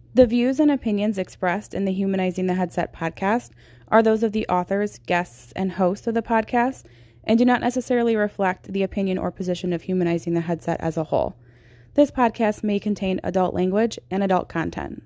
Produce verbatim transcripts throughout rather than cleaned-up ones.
The views and opinions expressed in the Humanizing the Headset podcast are those of the authors, guests, and hosts of the podcast, and do not necessarily reflect the opinion or position of Humanizing the Headset as a whole. This podcast may contain adult language and adult content.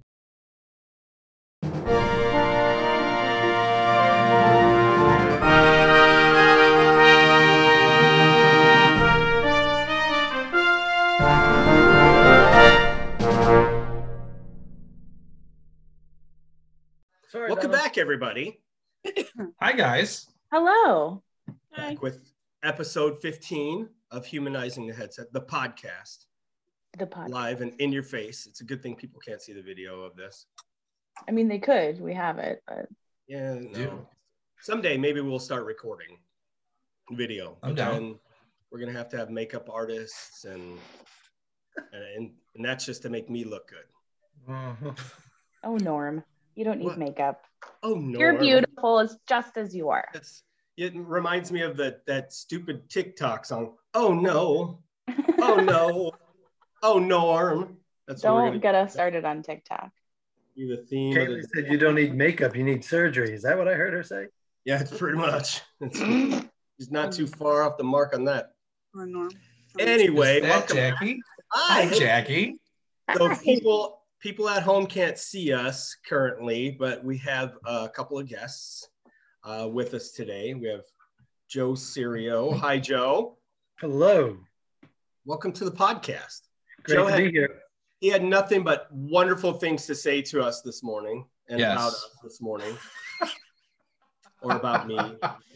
Sorry, Welcome Donna. back, everybody. Hi, guys. Hello. Back Hi. With episode fifteen of Humanizing the Headset, the podcast. The podcast. Live and in your face. It's a good thing people can't see the video of this. I mean, they could. We have it, but... Yeah, no. Yeah. Someday, maybe we'll start recording video. I'm down. We're going to have to have makeup artists, and, and, and that's just to make me look good. Uh-huh. Oh, Norm. You don't need what? makeup. Oh, no. You're beautiful as just as you are. That's, it reminds me of the, that stupid TikTok song. Oh, no. Oh, no. Oh, Norm. That's don't what we're gonna get us started on TikTok. Be the theme. Kaylee the- said you don't need makeup. You need surgery. Is that what I heard her say? Yeah, it's pretty much. It's, it's not too far off the mark on that. Or Norm. Anyway, Is that welcome Jackie. Hi, Hi, Jackie. So people... People at home can't see us currently, but we have a couple of guests uh, with us today. We have Joe Serio. Hi, Joe. Hello. Welcome to the podcast. Great Joe to had, be here. He had nothing but wonderful things to say to us this morning and yes. about us this morning, or about me.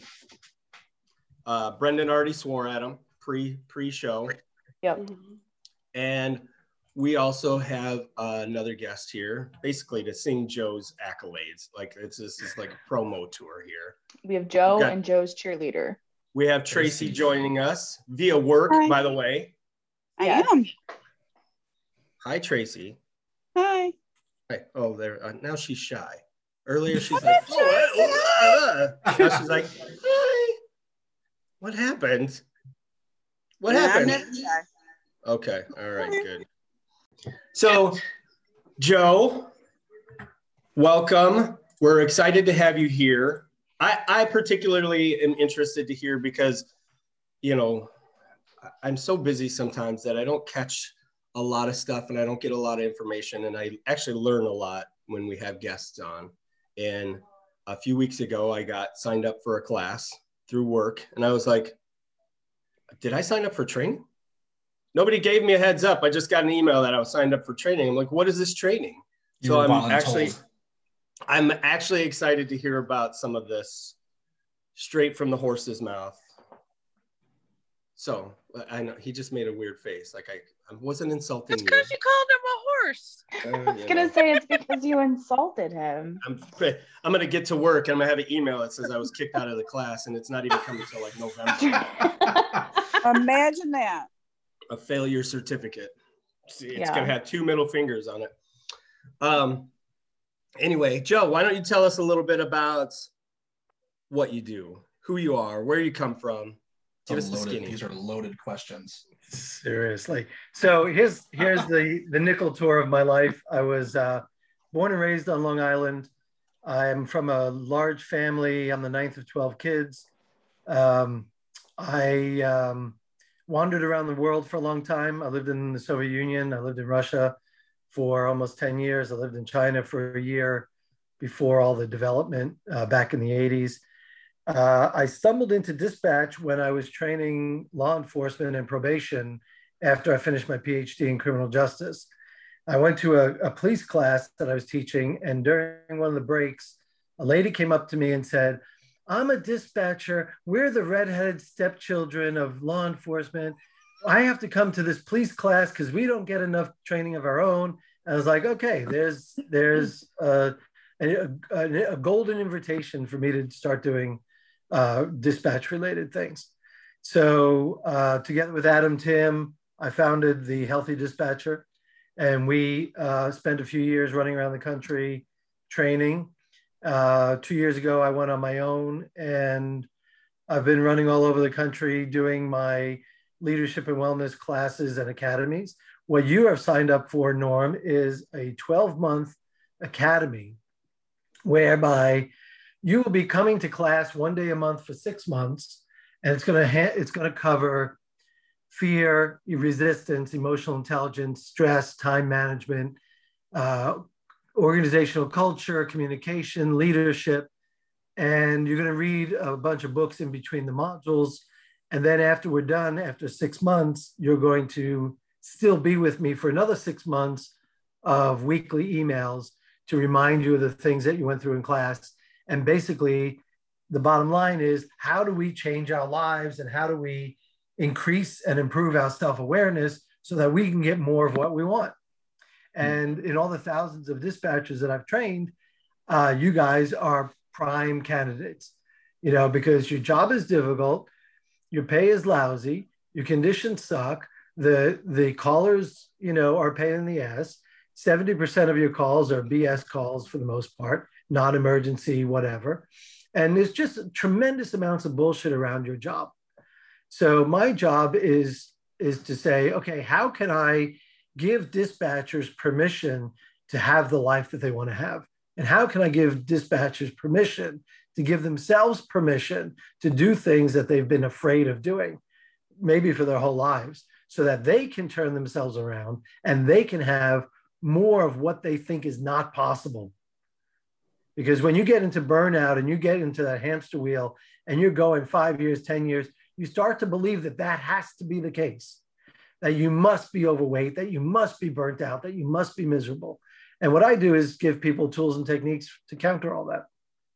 Uh, Brendan already swore at him pre pre-show. Yep. And we also have uh, another guest here, basically to sing Joe's accolades. Like it's this is like a promo tour here. We have Joe got, and Joe's cheerleader. We have Tracy joining us via work, Hi. by the way. I yes. am. Hi, Tracy. Hi. Hi. Oh, there. Uh, now she's shy. Earlier she's like, oh, uh, uh. Now she's like, hi. What happened? What Yeah, happened? Okay. All right. Good. So, Joe, welcome. We're excited to have you here. I, I particularly am interested to hear because, you know, I'm so busy sometimes that I don't catch a lot of stuff and I don't get a lot of information. And I actually learn a lot when we have guests on. And a few weeks ago, I got signed up for a class through work. And I was like, did I sign up for training? Nobody gave me a heads up. I just got an email that I was signed up for training. I'm like, what is this training? You so I'm voluntold. actually, I'm actually excited to hear about some of this straight from the horse's mouth. So I know he just made a weird face. Like I, I wasn't insulting It's because you. you called him a horse. Uh, I was going to say it's because you insulted him. I'm, I'm going to get to work and I'm going to have an email that says I was kicked out of the class and it's not even coming until like November. Imagine that. A failure certificate. See, it's Yeah. going to have two middle fingers on it. Um. Anyway, Joe, why don't you tell us a little bit about what you do, who you are, where you come from? Give us the Loaded, skinny. these are loaded questions. Seriously. So here's here's the the nickel tour of my life. I was uh, born and raised on Long Island. I'm from a large family. I'm the ninth of twelve kids. Um, I um, wandered around the world for a long time. I lived in the Soviet Union. I lived in Russia for almost ten years. I lived in China for a year before all the development uh, back in the eighties. Uh, I stumbled into dispatch when I was training law enforcement and probation after I finished my PhD in criminal justice. I went to a, a police class that I was teaching, and during one of the breaks, a lady came up to me and said, I'm a dispatcher. We're the redheaded stepchildren of law enforcement. I have to come to this police class because we don't get enough training of our own. And I was like, okay, there's there's a, a, a, a golden invitation for me to start doing uh, dispatch related things. So uh, together with Adam Tim, I founded the Healthy Dispatcher, and we uh, spent a few years running around the country training. Uh, two years ago, I went on my own, and I've been running all over the country doing my leadership and wellness classes and academies. What you have signed up for, Norm, is a twelve-month academy whereby you will be coming to class one day a month for six months, and it's going to ha- it's going to cover fear, resistance, emotional intelligence, stress, time management, uh, organizational culture, communication, leadership. And you're going to read a bunch of books in between the modules. And then after we're done, after six months, you're going to still be with me for another six months of weekly emails to remind you of the things that you went through in class. And basically, the bottom line is, how do we change our lives and how do we increase and improve our self-awareness so that we can get more of what we want? And in all the thousands of dispatchers that I've trained, uh, you guys are prime candidates, you know, because your job is difficult, your pay is lousy, your conditions suck, the, the callers, you know, are a pain in the ass. seventy percent of your calls are B S calls for the most part, non-emergency, whatever. And there's just tremendous amounts of bullshit around your job. So my job is, is to say, okay, how can I give dispatchers permission to have the life that they want to have? And how can I give dispatchers permission to give themselves permission to do things that they've been afraid of doing, maybe for their whole lives, so that they can turn themselves around and they can have more of what they think is not possible. Because when you get into burnout and you get into that hamster wheel and you're going five years, ten years, you start to believe that that has to be the case, that you must be overweight, that you must be burnt out, that you must be miserable. And what I do is give people tools and techniques to counter all that.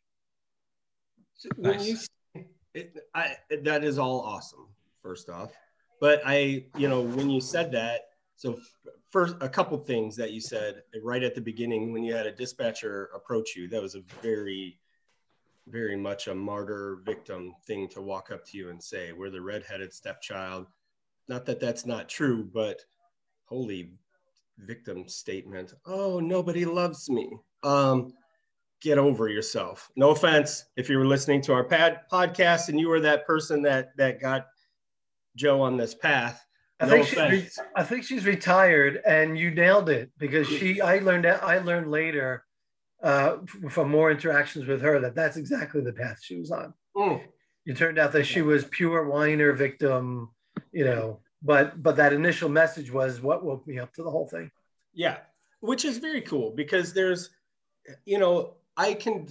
So when nice. you, it, I, that is all awesome, first off. But I, you know, when you said that, so first, a couple things that you said right at the beginning when you had a dispatcher approach you, that was a very, very much a martyr victim thing to walk up to you and say, we're the redheaded stepchild. Not that that's not true, but holy victim statement. Oh, nobody loves me. Um, get over yourself. No offense if you were listening to our pad podcast and you were that person that that got Joe on this path. I No think she's offense. re- I think she's retired, and you nailed it, because she. I learned that I learned later uh, from more interactions with her that that's exactly the path she was on. Mm. It turned out that she was pure whiner victim, you know. But but that initial message was what woke me up to the whole thing. Yeah, which is very cool, because there's, you know, I can.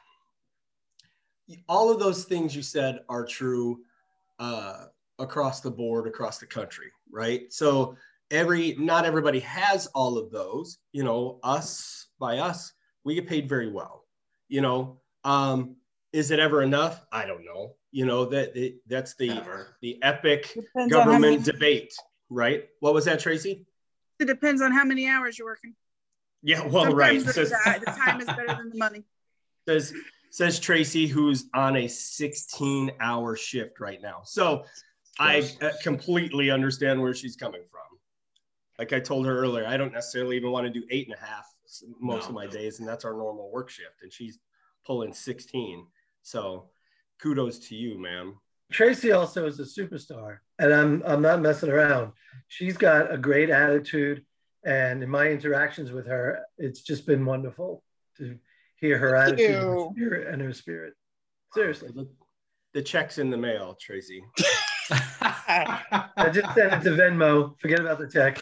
All of those things you said are true uh, across the board, across the country, right? So every, not everybody has all of those, you know, us, by us, we get paid very well, you know. Um, is it ever enough? I don't know. You know, that it, that's the, Never. the epic Depends government many, debate, right? What was that, Tracy? It depends on how many hours you're working. Yeah, well, Sometimes right. The, Says, the time is better than the money. Says, says Tracy, who's on a sixteen hour shift right now. So I completely understand where she's coming from. Like I told her earlier, I don't necessarily even want to do eight and a half most no, of my no. days, and that's our normal work shift. And she's pulling sixteen. So kudos to you, ma'am. Tracy also is a superstar, and I'm I'm not messing around. She's got a great attitude, and in my interactions with her, it's just been wonderful to hear her Thank attitude you. and her spirit, and her spirit. Seriously. The, the check's in the mail, Tracy. I just sent it to Venmo. Forget about the check.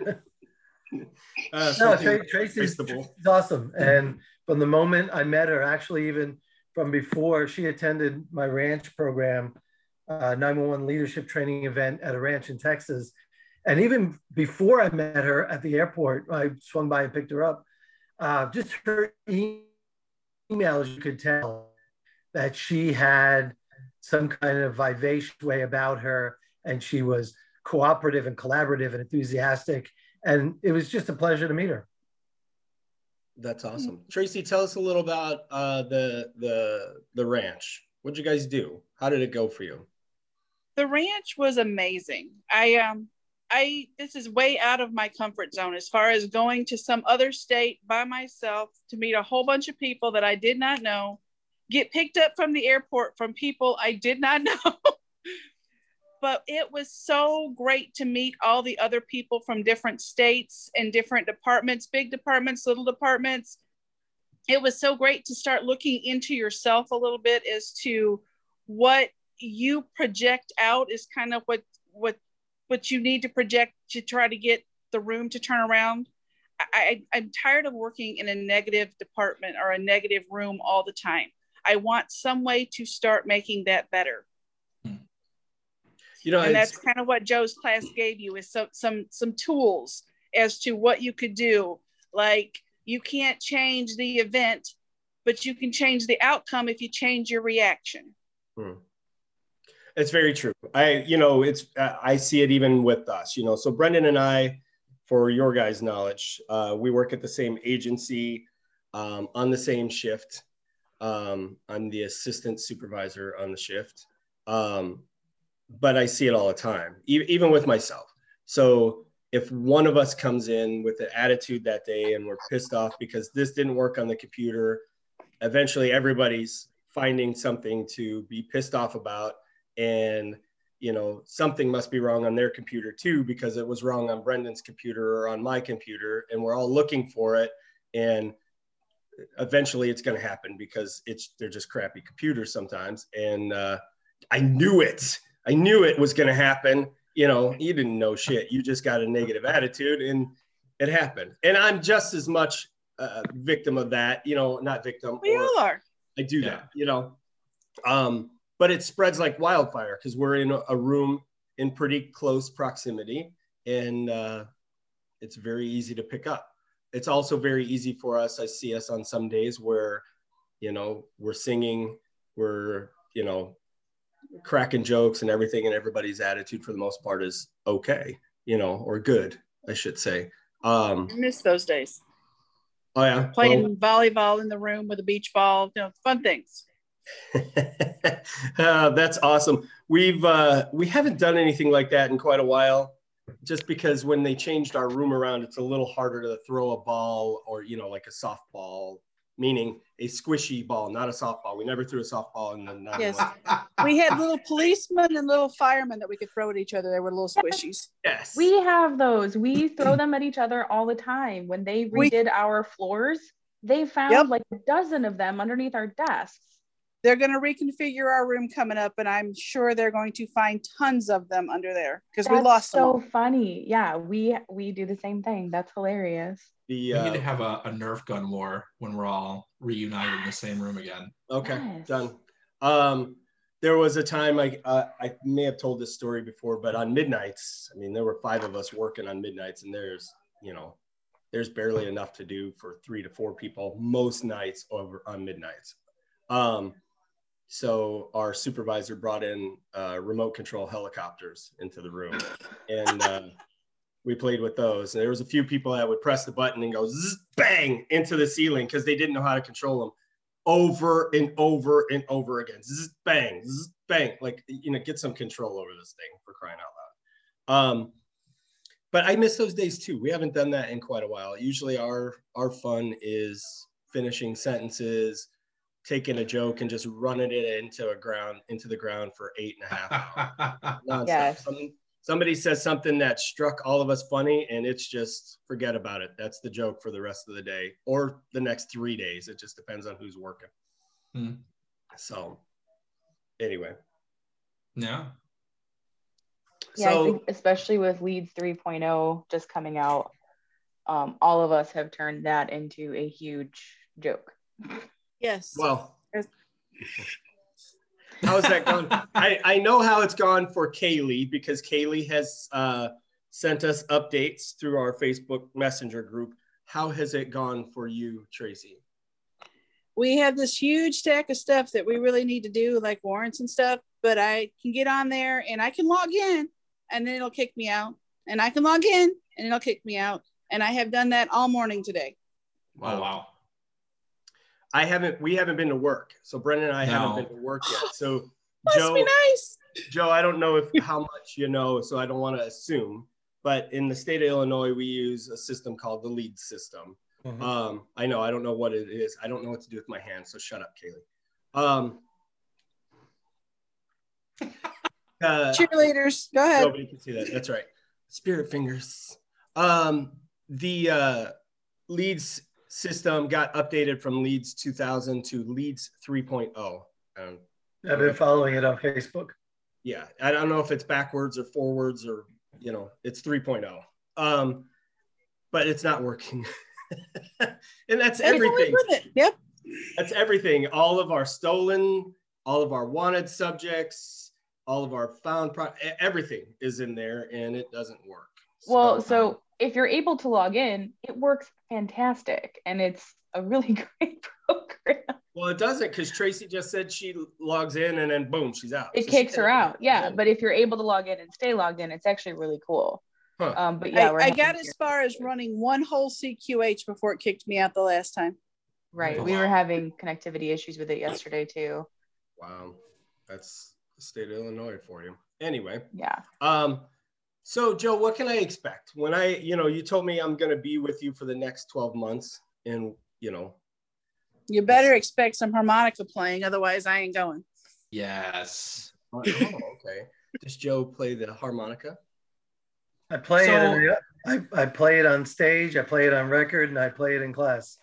uh, no, Tra- Tracy's, Tracy's awesome. And from the moment I met her, actually even from before, she attended my ranch program, uh, nine one one leadership training event at a ranch in Texas. And even before I met her at the airport, I swung by and picked her up. Uh, just her e- emails, you could tell that she had some kind of vivacious way about her, and she was cooperative and collaborative and enthusiastic. And it was just a pleasure to meet her. That's awesome. Tracy, tell us a little about uh, the, the, the ranch. What'd you guys do? How did it go for you? The ranch was amazing. I, um, I, this is way out of my comfort zone as far as going to some other state by myself to meet a whole bunch of people that I did not know, get picked up from the airport from people I did not know. but it was so great to meet all the other people from different states and different departments, big departments, little departments. It was so great to start looking into yourself a little bit as to what you project out is kind of what what what you need to project to try to get the room to turn around. I, I'm tired of working in a negative department or a negative room all the time. I want some way to start making that better. You know, and that's kind of what Joe's class gave you, is some some some tools as to what you could do. Like, you can't change the event, but you can change the outcome if you change your reaction. Hmm. It's very true. I, you know, it's, uh, I see it even with us, you know, so Brendan and I, for your guys' knowledge, uh, we work at the same agency, um, on the same shift. Um, I'm the assistant supervisor on the shift. Um, but I see it all the time, e- even with myself. So if one of us comes in with an attitude that day and we're pissed off because this didn't work on the computer, eventually everybody's finding something to be pissed off about. And, you know, something must be wrong on their computer too, because it was wrong on Brendan's computer or on my computer, and we're all looking for it. And eventually it's going to happen because it's, they're just crappy computers sometimes. And uh, I knew it. I knew it was going to happen. You know, you didn't know shit. You just got a negative attitude, and it happened. And I'm just as much a victim of that, you know, not victim. We all are. I do Yeah. that, you know. Um, but it spreads like wildfire because we're in a room in pretty close proximity, and uh, it's very easy to pick up. It's also very easy for us. I see us on some days where, you know, we're singing, we're, you know, cracking jokes and everything, and everybody's attitude for the most part is okay, you know, or good, I should say. Um, I miss those days. Oh yeah, Playing well, volleyball in the room with a beach ball, you know, fun things. uh, that's awesome. We've uh, we haven't done anything like that in quite a while, just because when they changed our room around, it's a little harder to throw a ball, or, you know, like a softball, meaning a squishy ball, not a softball. We never threw a softball in the nine Yes. We had little policemen and little firemen that we could throw at each other. They were little squishies. Yes. We have those. We throw them at each other all the time. When they redid we, our floors, they found yep. like a dozen of them underneath our desks. They're going to reconfigure our room coming up, and I'm sure they're going to find tons of them under there because we lost so them. So funny. Yeah, we we do the same thing. That's hilarious. The, uh, we need to have a, a Nerf gun war when we're all reunited in the same room again. Okay, yes. Done. Um, there was a time, I, uh, I may have told this story before, but on midnights, I mean, there were five of us working on midnights, and there's, you know, there's barely enough to do for three to four people most nights over on midnights. Um, So our supervisor brought in uh, remote control helicopters into the room, and uh, we played with those. And there was a few people that would press the button and go zzz, bang into the ceiling because they didn't know how to control them, over and over and over again. Zzz, bang, zzz, bang, like, you know, get some control over this thing, for crying out loud. Um, but I miss those days too. We haven't done that in quite a while. Usually our our fun is finishing sentences, taking a joke and just running it into a ground into the ground for eight and a half hours. Yes. Some, somebody says something that struck all of us funny, and it's just forget about it. That's the joke for the rest of the day or the next three days. It just depends on who's working. Hmm. So anyway. Yeah. Yeah, So, I think especially with Leads three point oh just coming out, um, all of us have turned that into a huge joke. Yes. Well, how's that going? I, I know how it's gone for Kaylee, because Kaylee has uh, sent us updates through our Facebook Messenger group. How has it gone for you, Tracy? We have this huge stack of stuff that we really need to do, like warrants and stuff, but I can get on there and I can log in and then it'll kick me out. And I can log in and it'll kick me out. And I have done that all morning today. Wow. Oh, wow. I haven't, we haven't been to work. So Brendan and I no. haven't been to work yet. So Must Joe, be nice. Joe, I don't know if how much you know, so I don't want to assume, but in the state of Illinois, we use a system called the LEAD system. Mm-hmm. Um, I know, I don't know what it is. I don't know what to do with my hands. So shut up, Kaylee. Um, Uh, Cheerleaders, go ahead. Nobody can see that. That's right. Spirit fingers. Um, the uh, Leeds system got updated from Leeds two thousand to Leeds three point oh. Um, I've been following it on Facebook. Yeah, I don't know if it's backwards or forwards or, you know, it's three point oh. Um, but it's not working. And that's everything. Yep. That's everything. All of our stolen, all of our wanted subjects, all of our found, pro- everything is in there and it doesn't work. Well, so, so if you're able to log in, it works fantastic. And it's a really great program. Well, it doesn't because Tracy just said she logs in and then boom, she's out. It so kicks her out. Yeah. In. But if you're able to log in and stay logged in, it's actually really cool. Huh. Um, but yeah, I, we're I got as far as running one whole C Q H before it kicked me out the last time. Right. Oh, we wow. were having connectivity issues with it yesterday too. Wow. That's the state of Illinois for you. Anyway. Yeah. Um, so Joe, what can I expect when I, you know, you told me I'm going to be with you for the next twelve months and, you know, you better expect some harmonica playing. Otherwise I ain't going. Yes. Oh, okay. Does Joe play the harmonica? I play So- it. In, I, I play it on stage. I play it on record, and I play it in class.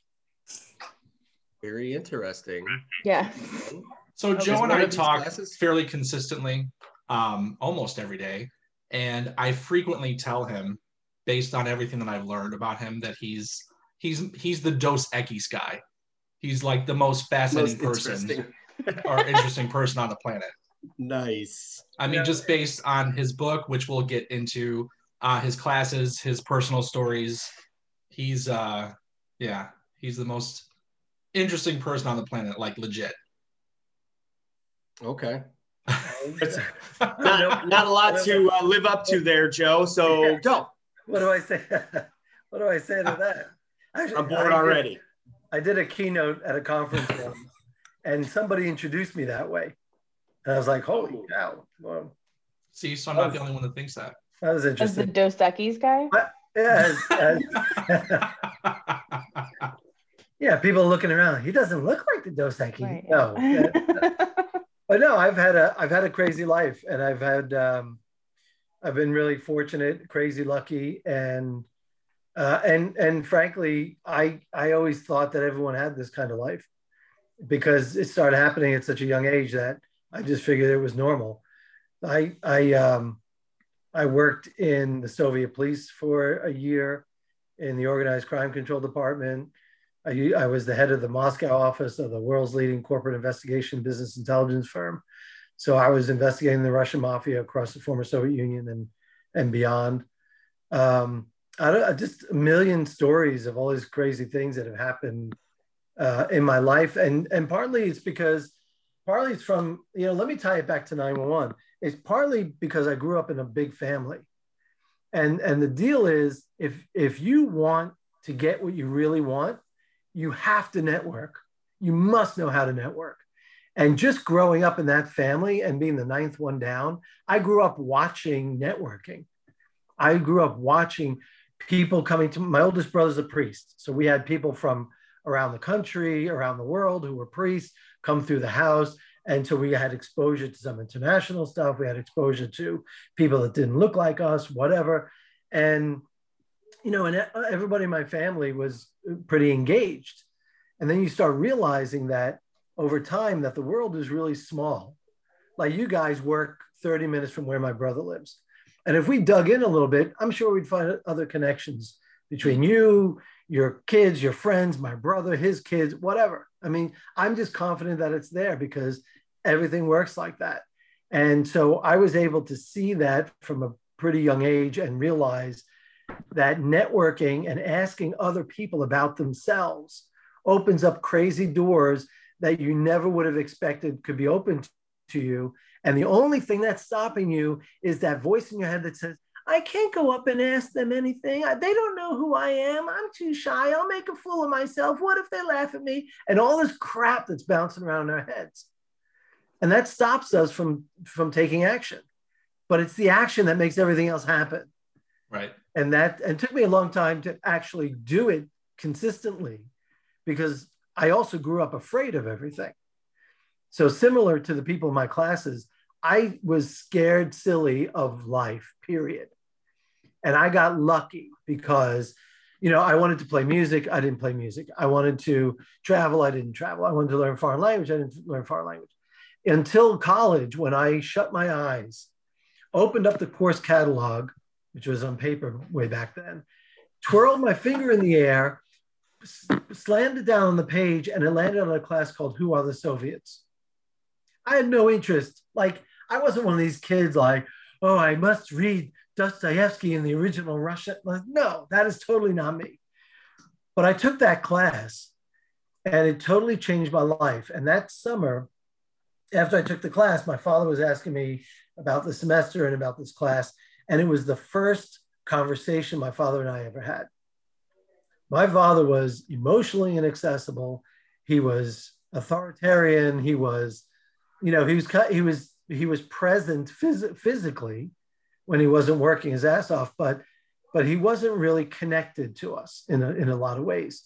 Very interesting. Yeah. So Oh, Joe is and one I of these talk classes? fairly consistently, um, almost every day. And I frequently tell him, based on everything that I've learned about him, that he's he's he's the Dos Equis guy. He's like the most fascinating Most person interesting. or interesting person on the planet. Nice. I mean, Yeah. just based on his book, which we'll get into, uh, his classes, his personal stories. He's, uh, yeah, he's the most interesting person on the planet, like legit. Okay. What Not, not a lot to uh, live up to there, Joe. So go. do I say? What do I say to that? Actually, I'm bored I did- already. I did a keynote at a conference once, and somebody introduced me that way. And I was like, holy cow. Well, See, so I'm not the only one that thinks that. that was As the interesting. Dos Equis guy. Yeah, as- as- yeah, people looking around. He doesn't look like the Dos Equis. Right. No. But no, I've had a I've had a crazy life, and I've had um, I've been really fortunate, crazy lucky, and uh, and and frankly, I I always thought that everyone had this kind of life because it started happening at such a young age that I just figured it was normal. I I um, I worked in the Soviet police for a year in the organized crime control department. I, I was the head of the Moscow office of the world's leading corporate investigation business intelligence firm. So I was investigating the Russian mafia across the former Soviet Union and, and beyond. Um, I don't, just a million stories of all these crazy things that have happened uh, in my life. And, and partly it's because, partly it's from, you know, let me tie it back to nine one one. It's partly because I grew up in a big family. And, and the deal is, if, if you want to get what you really want, you have to network. You must know how to network. And just growing up in that family and being the ninth one down, I grew up watching networking. I grew up watching people coming to, my oldest brother's a priest. So we had people from around the country, around the world who were priests come through the house. And so we had exposure to some international stuff. We had exposure to people that didn't look like us, whatever. And you know, and everybody in my family was pretty engaged. And then you start realizing that over time that the world is really small. Like you guys work thirty minutes from where my brother lives. And if we dug in a little bit, I'm sure we'd find other connections between you, your kids, your friends, my brother, his kids, whatever. I mean, I'm just confident that it's there because everything works like that. And so I was able to see that from a pretty young age and realize that networking and asking other people about themselves opens up crazy doors that you never would have expected could be open to you. And the only thing that's stopping you is that voice in your head that says, I can't go up and ask them anything. They don't know who I am. I'm too shy. I'll make a fool of myself. What if they laugh at me? And all this crap that's bouncing around our heads. And that stops us from, from taking action. But it's the action that makes everything else happen. Right. And that and it took me a long time to actually do it consistently because I also grew up afraid of everything. So similar to the people in my classes, I was scared silly of life, period. And I got lucky because, you know, I wanted to play music. I didn't play music. I wanted to travel. I didn't travel. I wanted to learn foreign language. I didn't learn foreign language. Until college, when I shut my eyes, opened up the course catalog, which was on paper way back then, twirled my finger in the air, slammed it down on the page, and it landed on a class called Who Are the Soviets? I had no interest. Like, I wasn't one of these kids like, oh, I must read Dostoevsky in the original Russian. Like, no, that is totally not me. But I took that class and it totally changed my life. And that summer, after I took the class, my father was asking me about the semester and about this class. And it was the first conversation my father and I ever had. My father was emotionally inaccessible. He was authoritarian. He was, you know, he was he was he was present phys- physically when he wasn't working his ass off, but but he wasn't really connected to us in a, in a lot of ways.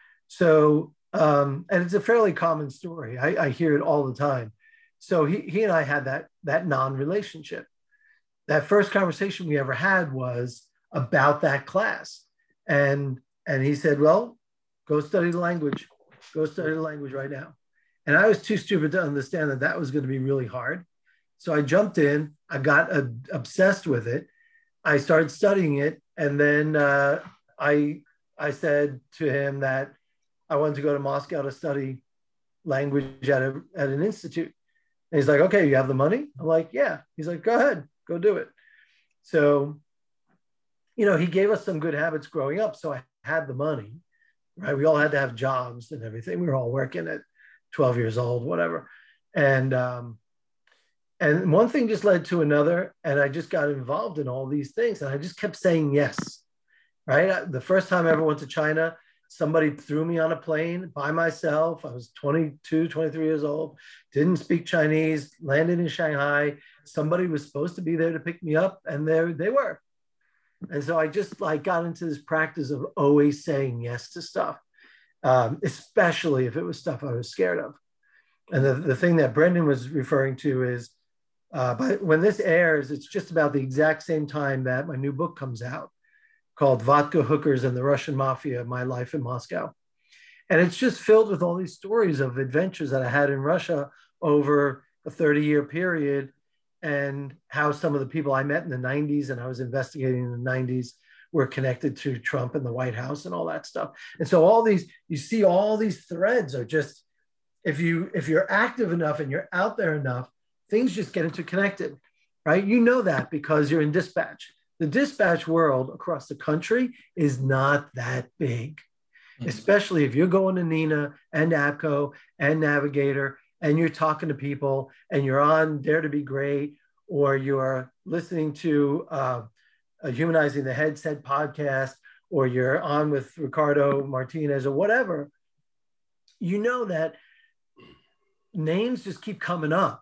So, um, and it's a fairly common story. I, I hear it all the time. So he he and I had that that non-relationship. That first conversation we ever had was about that class, and and he said, "Well, go study the language. Go study the language right now." And I was too stupid to understand that that was going to be really hard. So I jumped in, I got uh, obsessed with it. I started studying it. And then uh, I, I said to him that I wanted to go to Moscow to study language at, a, at an institute. And he's like, okay, you have the money? I'm like, yeah. He's like, go ahead, go do it. So, you know, he gave us some good habits growing up. So I had the money, right? We all had to have jobs and everything. We were all working at twelve years old, whatever. And, um, and one thing just led to another. And I just got involved in all these things. And I just kept saying yes, right? The first time I ever went to China, somebody threw me on a plane by myself. I was twenty-two, twenty-three years old, didn't speak Chinese, landed in Shanghai. Somebody was supposed to be there to pick me up, and there they were. And so I just like got into this practice of always saying yes to stuff. Um, especially if it was stuff I was scared of. And the, the thing that Brendan was referring to is, uh, but when this airs, it's just about the exact same time that my new book comes out called Vodka Hookers and the Russian Mafia, My Life in Moscow. And it's just filled with all these stories of adventures that I had in Russia over a thirty year period, and how some of the people I met in the nineties and I was investigating in the nineties were connected to Trump and the White House and all that stuff. And so all these, you see all these threads are just, if you, if you're active enough and you're out there enough, things just get interconnected, right? You know that because you're in dispatch. The dispatch world across the country is not that big, mm-hmm. especially if you're going to NENA and APCO and Navigator and you're talking to people and you're on Dare to Be Great, or you're listening to uh, a Humanizing the Headset podcast, or you're on with Ricardo Martinez or whatever, you know that names just keep coming up.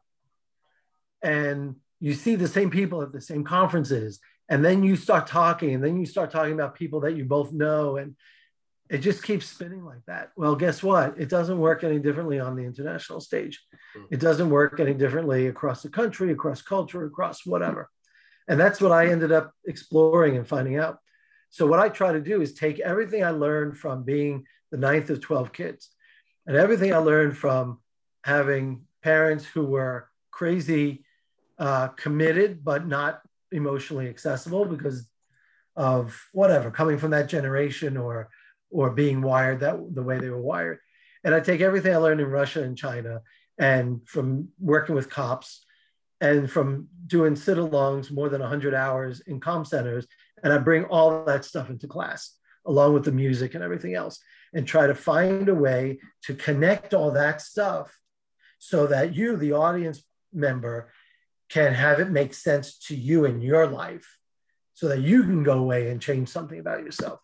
And you see the same people at the same conferences. And then you start talking, and then you start talking about people that you both know. And it just keeps spinning like that. Well, guess what? It doesn't work any differently on the international stage. It doesn't work any differently across the country, across culture, across whatever. And that's what I ended up exploring and finding out. So what I try to do is take everything I learned from being the ninth of twelve kids, and everything I learned from having parents who were crazy, uh, committed, but not emotionally accessible because of whatever, coming from that generation or or being wired that the way they were wired. And I take everything I learned in Russia and China, and from working with cops, and from doing sit-alongs more than one hundred hours in comm centers, and I bring all that stuff into class, along with the music and everything else, and try to find a way to connect all that stuff so that you, the audience member, can have it make sense to you in your life, so that you can go away and change something about yourself.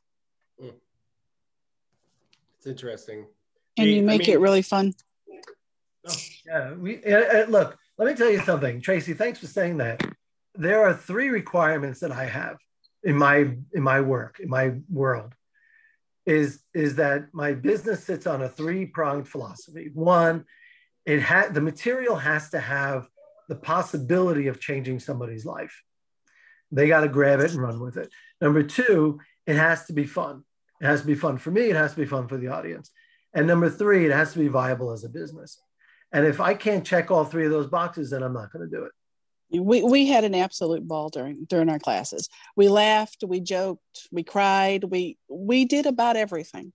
It's interesting. And you make I mean, it really fun. Oh, yeah, we uh, look, let me tell you something, Tracy, thanks for saying that. There are three requirements that I have in my in my work, in my world, is, is that my business sits on a three-pronged philosophy. One, it had the material has to have the possibility of changing somebody's life. They got to grab it and run with it. Number two, it has to be fun. It has to be fun for me. It has to be fun for the audience. And number three, it has to be viable as a business. And if I can't check all three of those boxes, then I'm not going to do it. We we had an absolute ball during during our classes. We laughed, we joked, we cried, we we did about everything.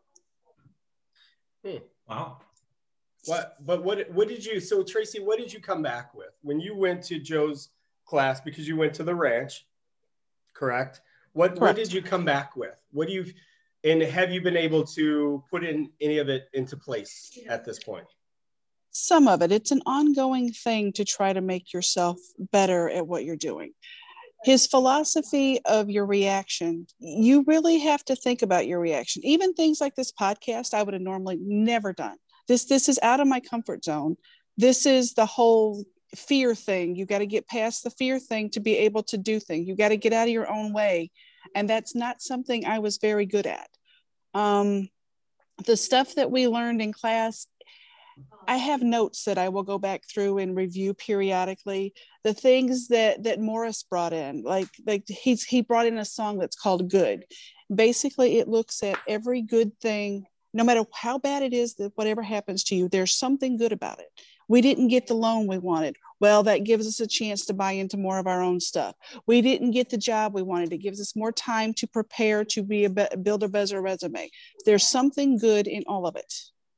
Hmm. Wow. What? But what? What did you? So Tracy, what did you come back with when you went to Joe's class? Because you went to the ranch, correct? What Correct. What did you come back with? What do you? And have you been able to put in any of it into place at this point? Some of it. It's an ongoing thing to try to make yourself better at what you're doing. His philosophy of your reaction, you really have to think about your reaction. Even things like this podcast, I would have normally never done. This, this is out of my comfort zone. This is the whole fear thing. You got to get past the fear thing to be able to do things. You got to get out of your own way. And that's not something I was very good at. Um, the stuff that we learned in class, I have notes that I will go back through and review periodically. The things that that Morris brought in, like like he's he brought in a song that's called Good. Basically, it looks at every good thing, no matter how bad it is, that whatever happens to you, there's something good about it. We didn't get the loan we wanted. Well, that gives us a chance to buy into more of our own stuff. We didn't get the job we wanted. It gives us more time to prepare to be a be- build a better resume. There's something good in all of it.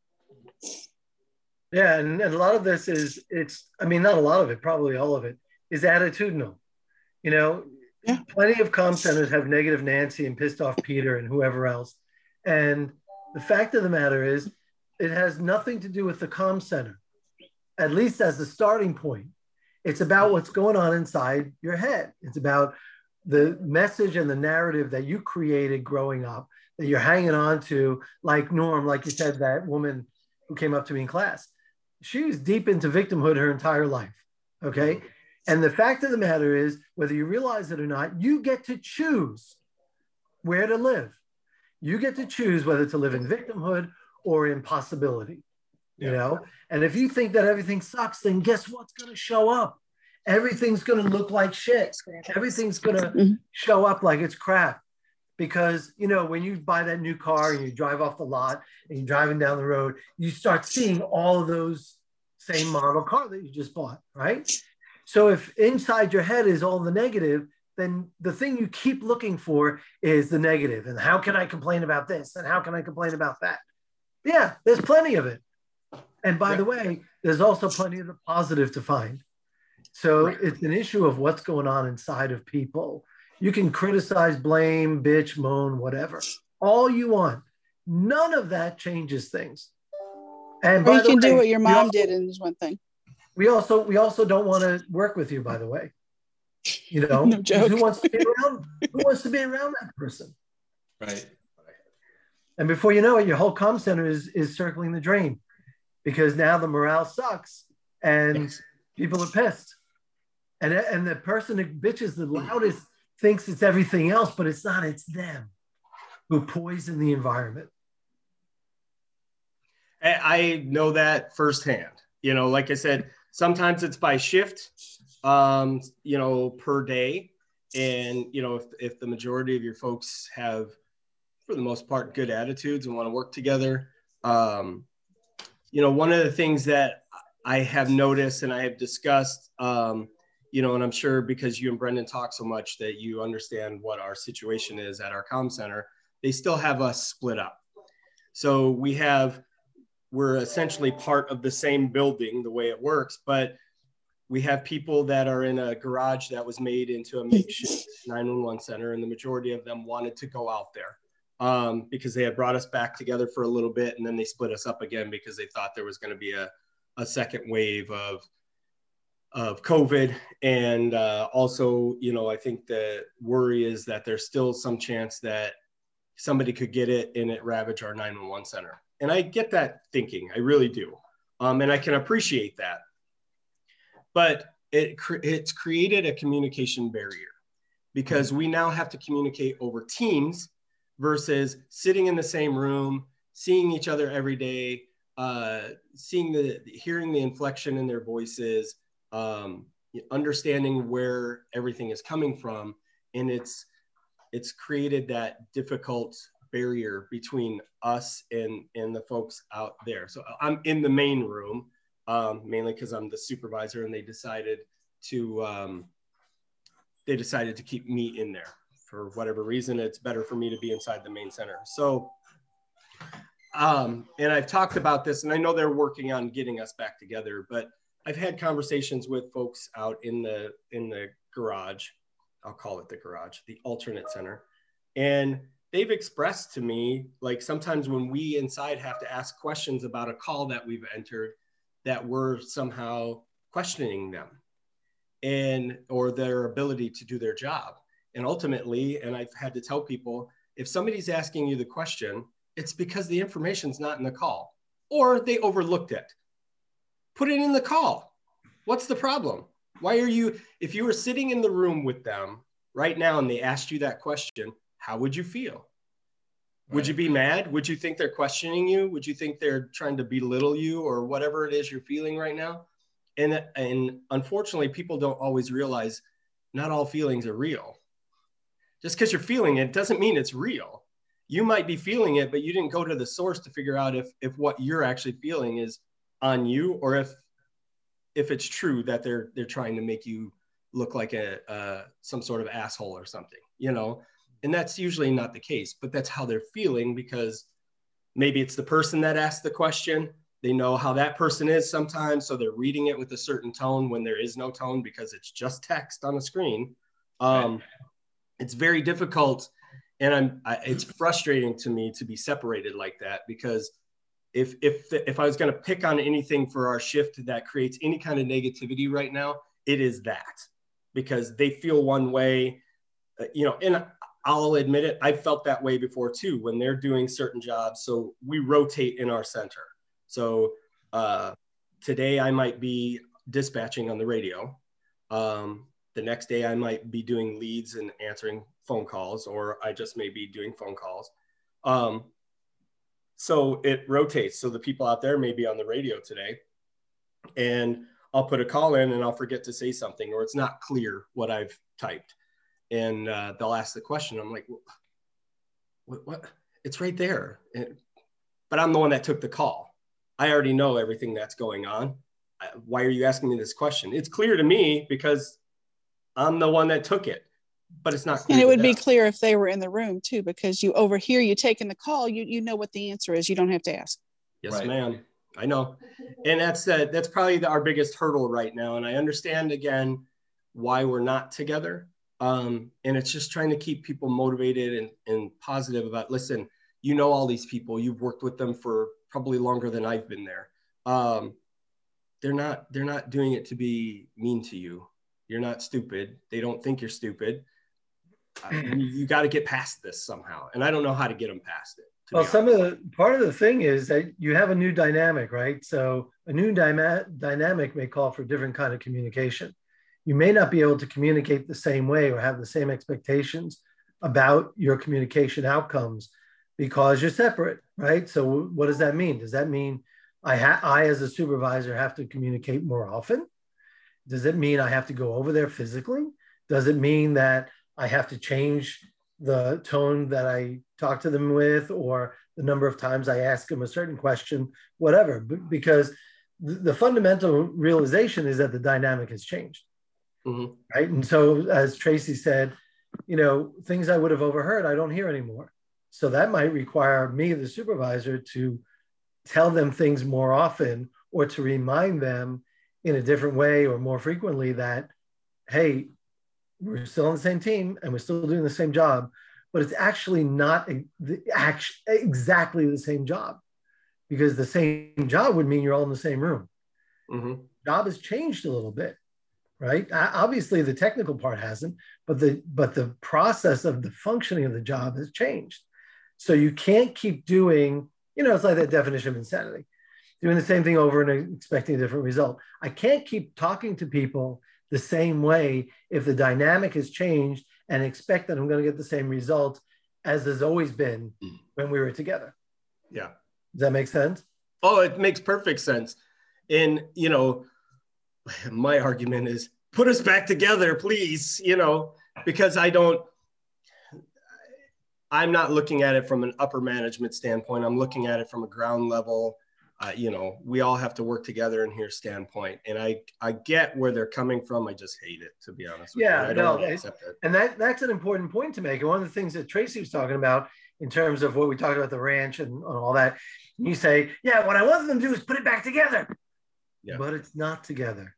Yeah, and, and a lot of this is, it's, I mean, not a lot of it, probably all of it, is attitudinal. You know, Yeah. Plenty of comm centers have negative Nancy and pissed off Peter and whoever else. And the fact of the matter is, it has nothing to do with the comm center, at least as the starting point. It's about what's going on inside your head. It's about the message and the narrative that you created growing up, that you're hanging on to, like Norm, like you said, that woman who came up to me in class. She was deep into victimhood her entire life, okay? And the fact of the matter is, whether you realize it or not, you get to choose where to live. You get to choose whether to live in victimhood or in possibility, you Yeah. know? And if you think that everything sucks, then guess what's gonna show up? Everything's gonna look like shit. Everything's gonna Mhm. show up like it's crap. Because, you know, when you buy that new car and you drive off the lot and you're driving down the road, you start seeing all of those same model car that you just bought, right? So if inside your head is all the negative, then the thing you keep looking for is the negative. And how can I complain about this? And how can I complain about that? Yeah, there's plenty of it. And by the way, there's also plenty of the positive to find. So Right. it's an issue of what's going on inside of people. You can criticize, blame, bitch, moan, whatever, all you want. None of that changes things. And Or by you the can way, do what your we mom also- did, and is one thing. We also we also don't want to work with you, by the way. You know, No joke. who wants to be around? Who wants to be around that person? Right. And before you know it, your whole comm center is is circling the drain, because now the morale sucks and Yes. people are pissed. And and the person that bitches the loudest thinks it's everything else, but it's not. It's them who poison the environment. I I know that firsthand. You know, like I said, sometimes it's by shift, um, you know, per day. And, you know, if, if the majority of your folks have, for the most part, good attitudes and want to work together, um, you know, one of the things that I have noticed and I have discussed, um, you know, and I'm sure because you and Brendan talk so much that you understand what our situation is at our comm center, they still have us split up. So we have, we're essentially part of the same building the way it works, but we have people that are in a garage that was made into a makeshift nine one one center, and the majority of them wanted to go out there um, because they had brought us back together for a little bit, and then they split us up again because they thought there was going to be a, a second wave of of COVID. And uh, also, you know, I think the worry is that there's still some chance that somebody could get it and it ravage our nine one one center. And I get that thinking, I really do. Um, and I can appreciate that. But it it's created a communication barrier because we now have to communicate over Teams versus sitting in the same room, seeing each other every day, uh, seeing the, hearing the inflection in their voices, um, understanding where everything is coming from. And it's, it's created that difficult barrier between us and, and the folks out there. So I'm in the main room, um, mainly because I'm the supervisor, and they decided to, um, they decided to keep me in there for whatever reason. It's better for me to be inside the main center. So, um, and I've talked about this, and I know they're working on getting us back together, but I've had conversations with folks out in the, in the garage. I'll call it the garage, the alternate center. And they've expressed to me, like, sometimes when we inside have to ask questions about a call that we've entered, that we're somehow questioning them and, or their ability to do their job. And ultimately, and I've had to tell people, if somebody's asking you the question, it's because the information's not in the call, or they overlooked it. Put it in the call. What's the problem? Why are you, if you were sitting in the room with them right now and they asked you that question, how would you feel? Would you be mad? Would you think they're questioning you? Would you think they're trying to belittle you, or whatever it is you're feeling right now? And, and unfortunately, people don't always realize not all feelings are real. Just because you're feeling it doesn't mean it's real. You might be feeling it, but you didn't go to the source to figure out if, if what you're actually feeling is on you, or if, if it's true that they're, they're trying to make you look like a, uh, some sort of asshole or something, you know? And that's usually not the case, but that's how they're feeling, because maybe it's the person that asked the question. They know how that person is sometimes, so they're reading it with a certain tone when there is no tone, because it's just text on the screen. Um, right. It's very difficult, and I'm, I, it's frustrating to me to be separated like that, because if if if I was going to pick on anything for our shift that creates any kind of negativity right now, it is that, because they feel one way, uh, you know, and I'll admit it, I felt that way before too, when they're doing certain jobs. So we rotate in our center. So uh, today I might be dispatching on the radio. Um, the next day I might be doing leads and answering phone calls, or I just may be doing phone calls. Um, so it rotates. So the people out there may be on the radio today, and I'll put a call in and I'll forget to say something, or it's not clear what I've typed. And uh, they'll ask the question. I'm like, what, what? It's right there. And, but I'm the one that took the call. I already know everything that's going on. Why are you asking me this question? It's clear to me because I'm the one that took it, but it's not clear. And it would be clear if they were in the room too, because you overhear you taking the call, you you know what the answer is. You don't have to ask. Yes, right. ma'am. I know. And that's uh, that's probably the, our biggest hurdle right now. And I understand, again, why we're not together. Um, and it's just trying to keep people motivated and, and positive about, listen, you know, all these people, you've worked with them for probably longer than I've been there. Um, they're not, they're not doing it to be mean to you. You're not stupid. They don't think you're stupid. Uh, you you got to get past this somehow. And I don't know how to get them past it. Well, some of the, part of the thing is that you have a new dynamic, right? So a new dyma- dynamic may call for different kind of communication. You may not be able to communicate the same way or have the same expectations about your communication outcomes because you're separate, right? So what does that mean? Does that mean I, ha- I as a supervisor have to communicate more often? Does it mean I have to go over there physically? Does it mean that I have to change the tone that I talk to them with, or the number of times I ask them a certain question, whatever? B- because th- the fundamental realization is that the dynamic has changed. Mm-hmm. Right. And so, as Tracy said, you know, things I would have overheard, I don't hear anymore. So that might require me, the supervisor, to tell them things more often, or to remind them in a different way or more frequently that, hey, we're still on the same team and we're still doing the same job, but it's actually not the, exactly the same job, because the same job would mean you're all in the same room. Mm-hmm. Job has changed a little bit. Right. Obviously, the technical part hasn't, but the but the process of the functioning of the job has changed. So you can't keep doing, you know, it's like that definition of insanity, doing the same thing over and expecting a different result. I can't keep talking to people the same way if the dynamic has changed and expect that I'm going to get the same result as has always been when we were together. Yeah. Does that make sense? Oh, it makes perfect sense. And, you know, my argument is put us back together, please, you know, because I don't, I'm not looking at it from an upper management standpoint. I'm looking at it from a ground level, uh, you know, we all have to work together in here standpoint. And I, I get where they're coming from. I just hate it, to be honest with yeah, you. I no, don't accept it. And that, that's an important point to make. And one of the things that Tracy was talking about in terms of what we talked about the ranch and, and all that, you say, yeah, what I want them to do is put it back together. Yeah. But it's not together.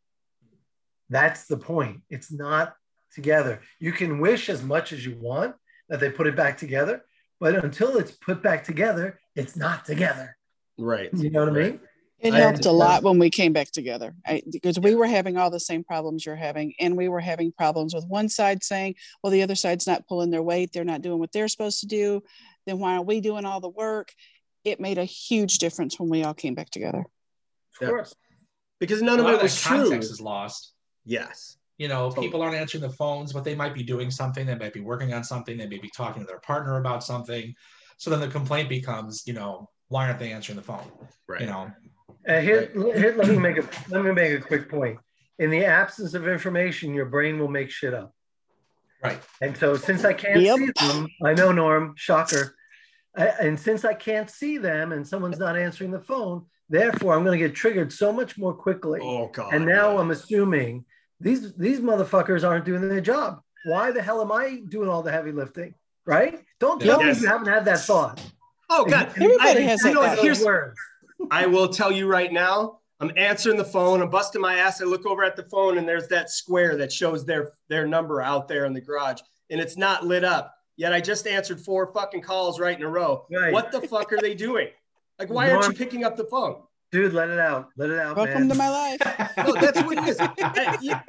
That's the point. It's not together. You can wish as much as you want that they put it back together, but until it's put back together, it's not together. Right. You know what right. I mean? It helped a lot when we came back together I, because we were having all the same problems you're having. And we were having problems with one side saying, well, the other side's not pulling their weight. They're not doing what they're supposed to do. Then why aren't we doing all the work? It made a huge difference when we all came back together. Of course. Because none of it was true. Context is lost. Yes. You know, totally. People aren't answering the phones, but they might be doing something. They might be working on something. They may be talking to their partner about something. So then the complaint becomes, you know, why aren't they answering the phone? Right. You know. Uh, here, here, let me make a let me make a quick point. In the absence of information, your brain will make shit up. Right. And so, since I can't yep. see them, I know, Norm, shocker. I, and since I can't see them, and someone's not answering the phone, therefore, I'm going to get triggered so much more quickly. Oh God! And now I'm assuming these these motherfuckers aren't doing their job. Why the hell am I doing all the heavy lifting? Right? Don't tell yes. me you haven't had that thought. Oh God! Everybody I, has I, that. Here's words. I will tell you right now, I'm answering the phone. I'm busting my ass. I look over at the phone and there's that square that shows their, their number out there in the garage and it's not lit up. Yet I just answered four fucking calls right in a row. Right. What the fuck are they doing? Like, why Norm, aren't you picking up the phone? Dude, let it out. Let it out, Welcome man. to my life. No, that's what it is. I, yeah,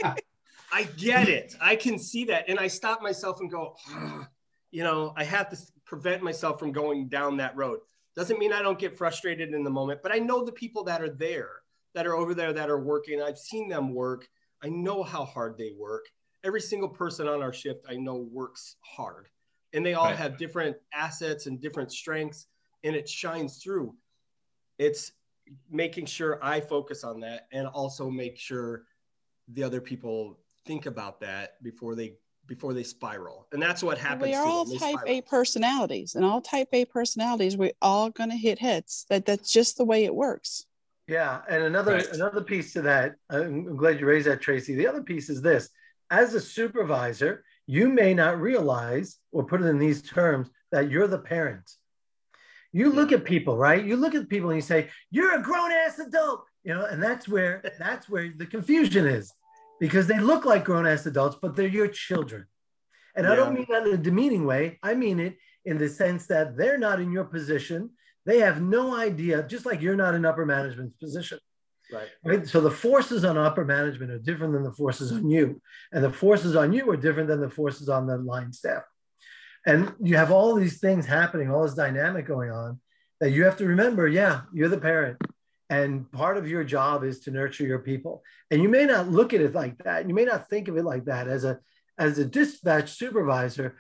I get it. I can see that. And I stop myself and go, oh, you know, I have to prevent myself from going down that road. Doesn't mean I don't get frustrated in the moment, but I know the people that are there, that are over there, that are working. I've seen them work. I know how hard they work. Every single person on our shift I know works hard. And they all right. have different assets and different strengths, and it shines through. It's making sure I focus on that and also make sure the other people think about that before they before they spiral. And that's what happens. We are all type A personalities, and all type A personalities, we're all going to hit hits. That that's just the way it works. Yeah. And another, right. another piece to that, I'm glad you raised that, Tracy. The other piece is this: as a supervisor, you may not realize, or put it in these terms, that you're the parent. You look at people, right? You look at people and you say, you're a grown ass adult, you know, and that's where, that's where the confusion is. Because they look like grown-ass adults, but they're your children. And yeah. I don't mean that in a demeaning way. I mean it in the sense that they're not in your position. They have no idea, just like you're not in upper management's position. Right. Right. So the forces on upper management are different than the forces on you. And the forces on you are different than the forces on the line staff. And you have all these things happening, all this dynamic going on that you have to remember, yeah, you're the parent. And part of your job is to nurture your people. And you may not look at it like that. You may not think of it like that. As a, as a dispatch supervisor,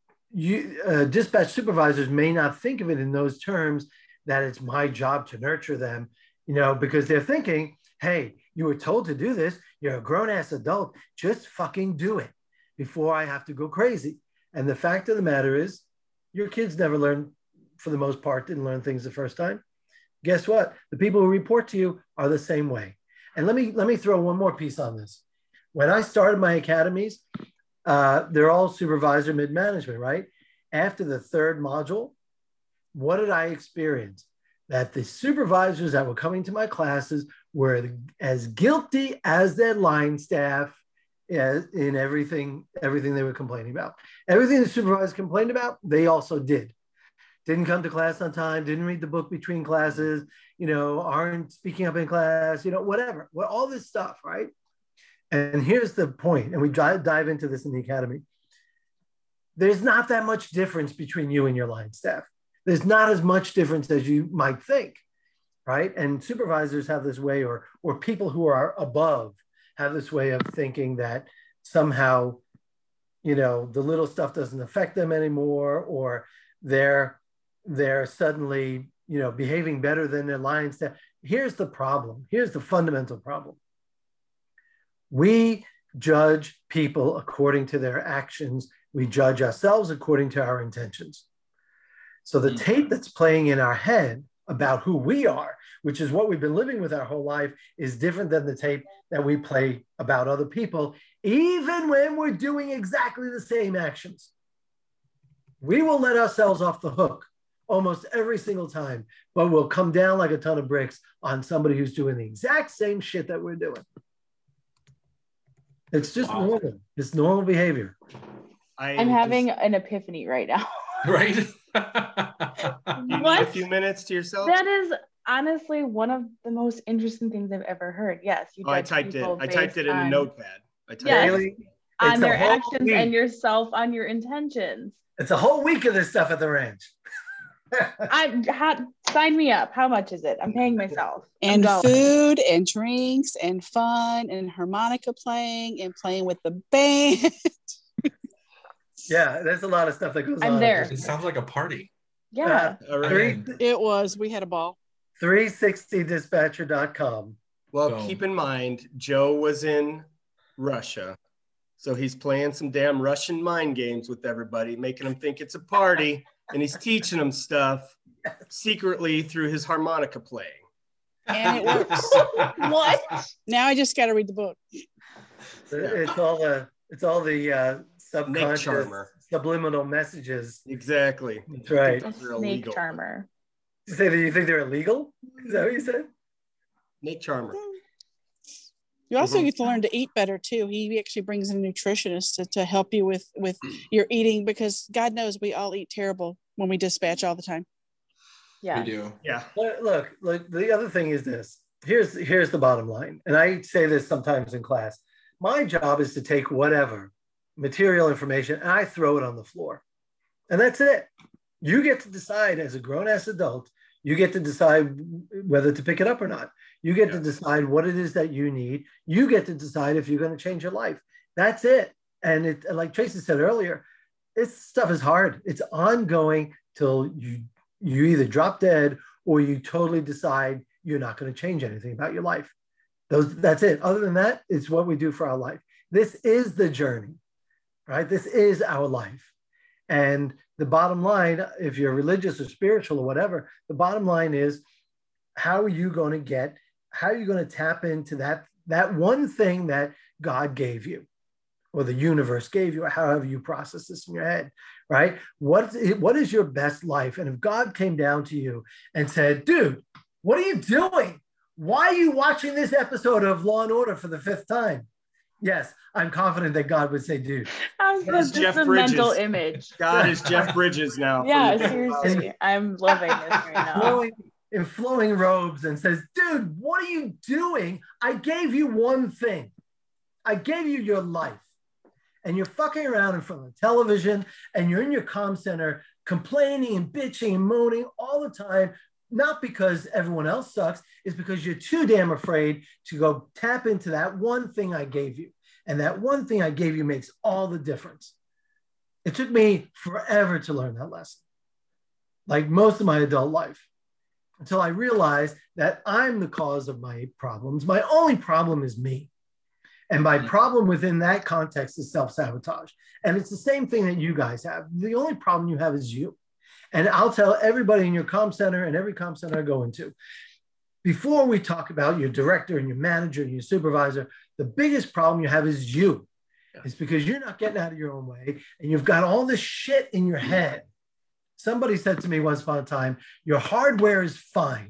you uh, dispatch supervisors may not think of it in those terms, that it's my job to nurture them, you know, because they're thinking, hey, you were told to do this. You're a grown-ass adult. Just fucking do it before I have to go crazy. And the fact of the matter is, your kids never learn, for the most part, didn't learn things the first time. Guess what? The people who report to you are the same way. And let me let me throw one more piece on this. When I started my academies, uh, they're all supervisor mid-management, right? After the third module, what did I experience? That the supervisors that were coming to my classes were as guilty as their line staff in everything, everything they were complaining about. Everything the supervisors complained about, they also did. Didn't come to class on time, didn't read the book between classes, you know, aren't speaking up in class, you know, whatever, well, all this stuff, right? And here's the point, and we dive, dive into this in the academy. There's not that much difference between you and your line staff. There's not as much difference as you might think, right? And supervisors have this way, or, or people who are above have this way of thinking that somehow, you know, the little stuff doesn't affect them anymore, or they're, they're suddenly, you know, behaving better than their line staff. Here's the problem. Here's the fundamental problem. We judge people according to their actions. We judge ourselves according to our intentions. So the tape that's playing in our head about who we are, which is what we've been living with our whole life, is different than the tape that we play about other people, even when we're doing exactly the same actions. We will let ourselves off the hook almost every single time, but we'll come down like a ton of bricks on somebody who's doing the exact same shit that we're doing. It's just wow. normal. It's normal behavior. I I'm having just... an epiphany right now. Right? You need a few minutes to yourself? That is honestly one of the most interesting things I've ever heard. Yes, you. Oh, I typed it. I typed it in on, a notepad. I typed yes, it. on their actions week. And yourself on your intentions. It's a whole week of this stuff at the ranch. I had sign me up. How much is it? I'm paying myself. And food and drinks and fun and harmonica playing and playing with the band. Yeah, there's a lot of stuff that goes I'm on. there. It sounds like a party. Yeah. Uh, three, it was. We had a ball. three sixty dispatcher dot com. Well, oh. keep in mind, Joe was in Russia. So he's playing some damn Russian mind games with everybody, making them think it's a party. And he's teaching them stuff secretly through his harmonica playing. And it works. What? Now I just got to read the book. It's all the it's all the uh, subconscious subliminal messages. Exactly. That's right. A snake charmer. You say that you think they're illegal? Is that what you said? Snake charmer. You also mm-hmm. get to learn to eat better too. He actually brings in a nutritionist to, to help you with, with your eating, because God knows we all eat terrible when we dispatch all the time. Yeah. We do. Yeah. Look, look, the other thing is this. Here's, here's the bottom line. And I say this sometimes in class. My job is to take whatever material information and I throw it on the floor. And that's it. You get to decide as a grown-ass adult, you get to decide whether to pick it up or not. You get yeah. to decide what it is that you need. You get to decide if you're going to change your life. That's it. And it, like Tracy said earlier, this stuff is hard. It's ongoing till you you either drop dead or you totally decide you're not going to change anything about your life. Those, that's it. Other than that, it's what we do for our life. This is the journey, right? This is our life. And the bottom line, if you're religious or spiritual or whatever, the bottom line is, how are you going to get, how are you going to tap into that, that one thing that God gave you or the universe gave you, or however you process this in your head, right? What is, what is your best life? And if God came down to you and said, dude, what are you doing? Why are you watching this episode of Law and Order for the fifth time? Yes, I'm confident that God would say, dude. That's just a mental image. God is Jeff Bridges now. Yeah, seriously. I'm loving this right now. Flowing, in flowing robes and says, dude, what are you doing? I gave you one thing. I gave you your life. And you're fucking around in front of the television and you're in your comm center complaining and bitching and moaning all the time. Not because everyone else sucks, it's because you're too damn afraid to go tap into that one thing I gave you. And that one thing I gave you makes all the difference. It took me forever to learn that lesson, like most of my adult life, until I realized that I'm the cause of my problems. My only problem is me. And my problem within that context is self-sabotage. And it's the same thing that you guys have. The only problem you have is you. And I'll tell everybody in your comm center and every comm center I go into, before we talk about your director and your manager and your supervisor, the biggest problem you have is you. Yeah. It's because you're not getting out of your own way and you've got all this shit in your head. Somebody said to me once upon a time, your hardware is fine.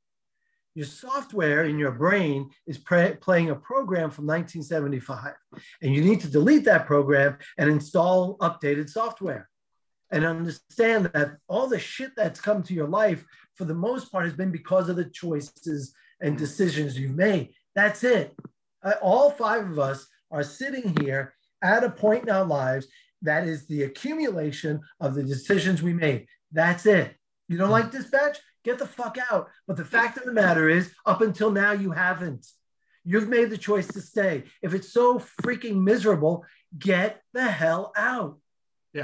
Your software in your brain is pre- playing a program from nineteen seventy-five, and you need to delete that program and install updated software. And understand that all the shit that's come to your life, for the most part, has been because of the choices and decisions you've made. That's it. Uh, all five of us are sitting here at a point in our lives that is the accumulation of the decisions we made. That's it. You don't like dispatch? Get the fuck out. But the fact of the matter is, up until now, you haven't. You've made the choice to stay. If it's so freaking miserable, get the hell out. Yeah.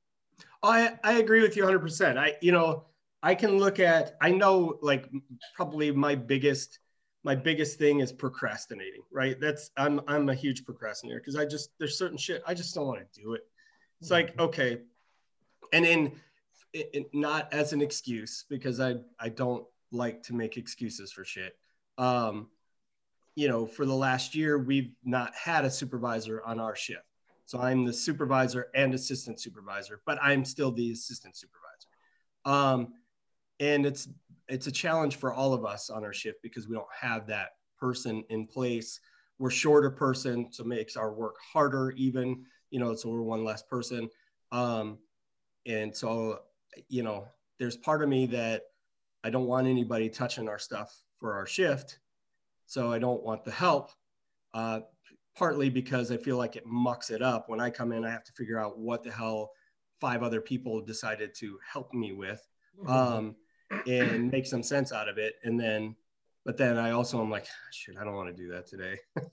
I, I agree with you one hundred percent. I, you know, I can look at, I know like probably my biggest, my biggest thing is procrastinating, right? That's, I'm, I'm a huge procrastinator because I just, there's certain shit, I just don't want to do it. It's like, okay. And then it, it, not as an excuse, because I, I don't like to make excuses for shit. Um, you know, for the last year, we've not had a supervisor on our shift. So I'm the supervisor and assistant supervisor, but I'm still the assistant supervisor. Um, and it's, it's a challenge for all of us on our shift because we don't have that person in place. We're shorter person, so it makes our work harder even, you know, so we're one less person. Um, and so, you know, there's part of me that I don't want anybody touching our stuff for our shift. So I don't want the help, uh, partly because I feel like it mucks it up. When I come in, I have to figure out what the hell five other people decided to help me with. Um, and make some sense out of it. And then, but then I also am like, shit, I don't want to do that today.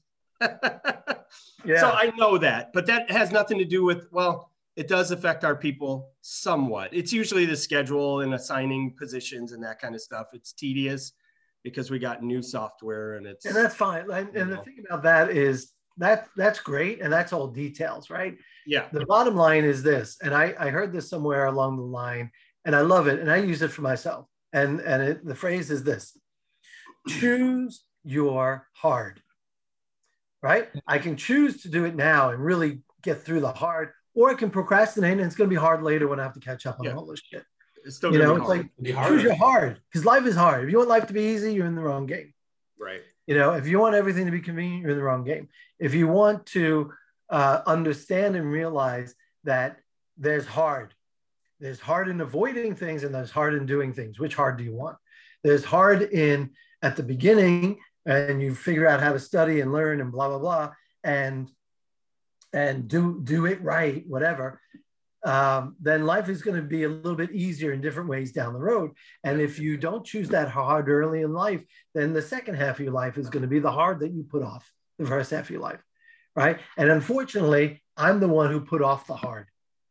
Yeah. So I know that, but that has nothing to do with, well, it does affect our people somewhat. It's usually the schedule and assigning positions and that kind of stuff. It's tedious because we got new software and it's. And that's fine. And, and the thing about that is that that's great. And that's all details, right? Yeah. The bottom line is this, and I, I heard this somewhere along the line, and I love it, and I use it for myself. And, and it, the phrase is this: choose your hard, right? I can choose to do it now and really get through the hard, or I can procrastinate and it's going to be hard later when I have to catch up on yeah. all this shit. It's still you know, it's like choose your hard, because life is hard. If you want life to be easy, you're in the wrong game. Right. You know, if you want everything to be convenient, you're in the wrong game. If you want to uh, understand and realize that there's hard, there's hard in avoiding things and there's hard in doing things. Which hard do you want? There's hard in at the beginning and you figure out how to study and learn and blah, blah, blah, and, and do, do it right, whatever. Um, then life is going to be a little bit easier in different ways down the road. And if you don't choose that hard early in life, then the second half of your life is going to be the hard that you put off the first half of your life, right? And unfortunately, I'm the one who put off the hard.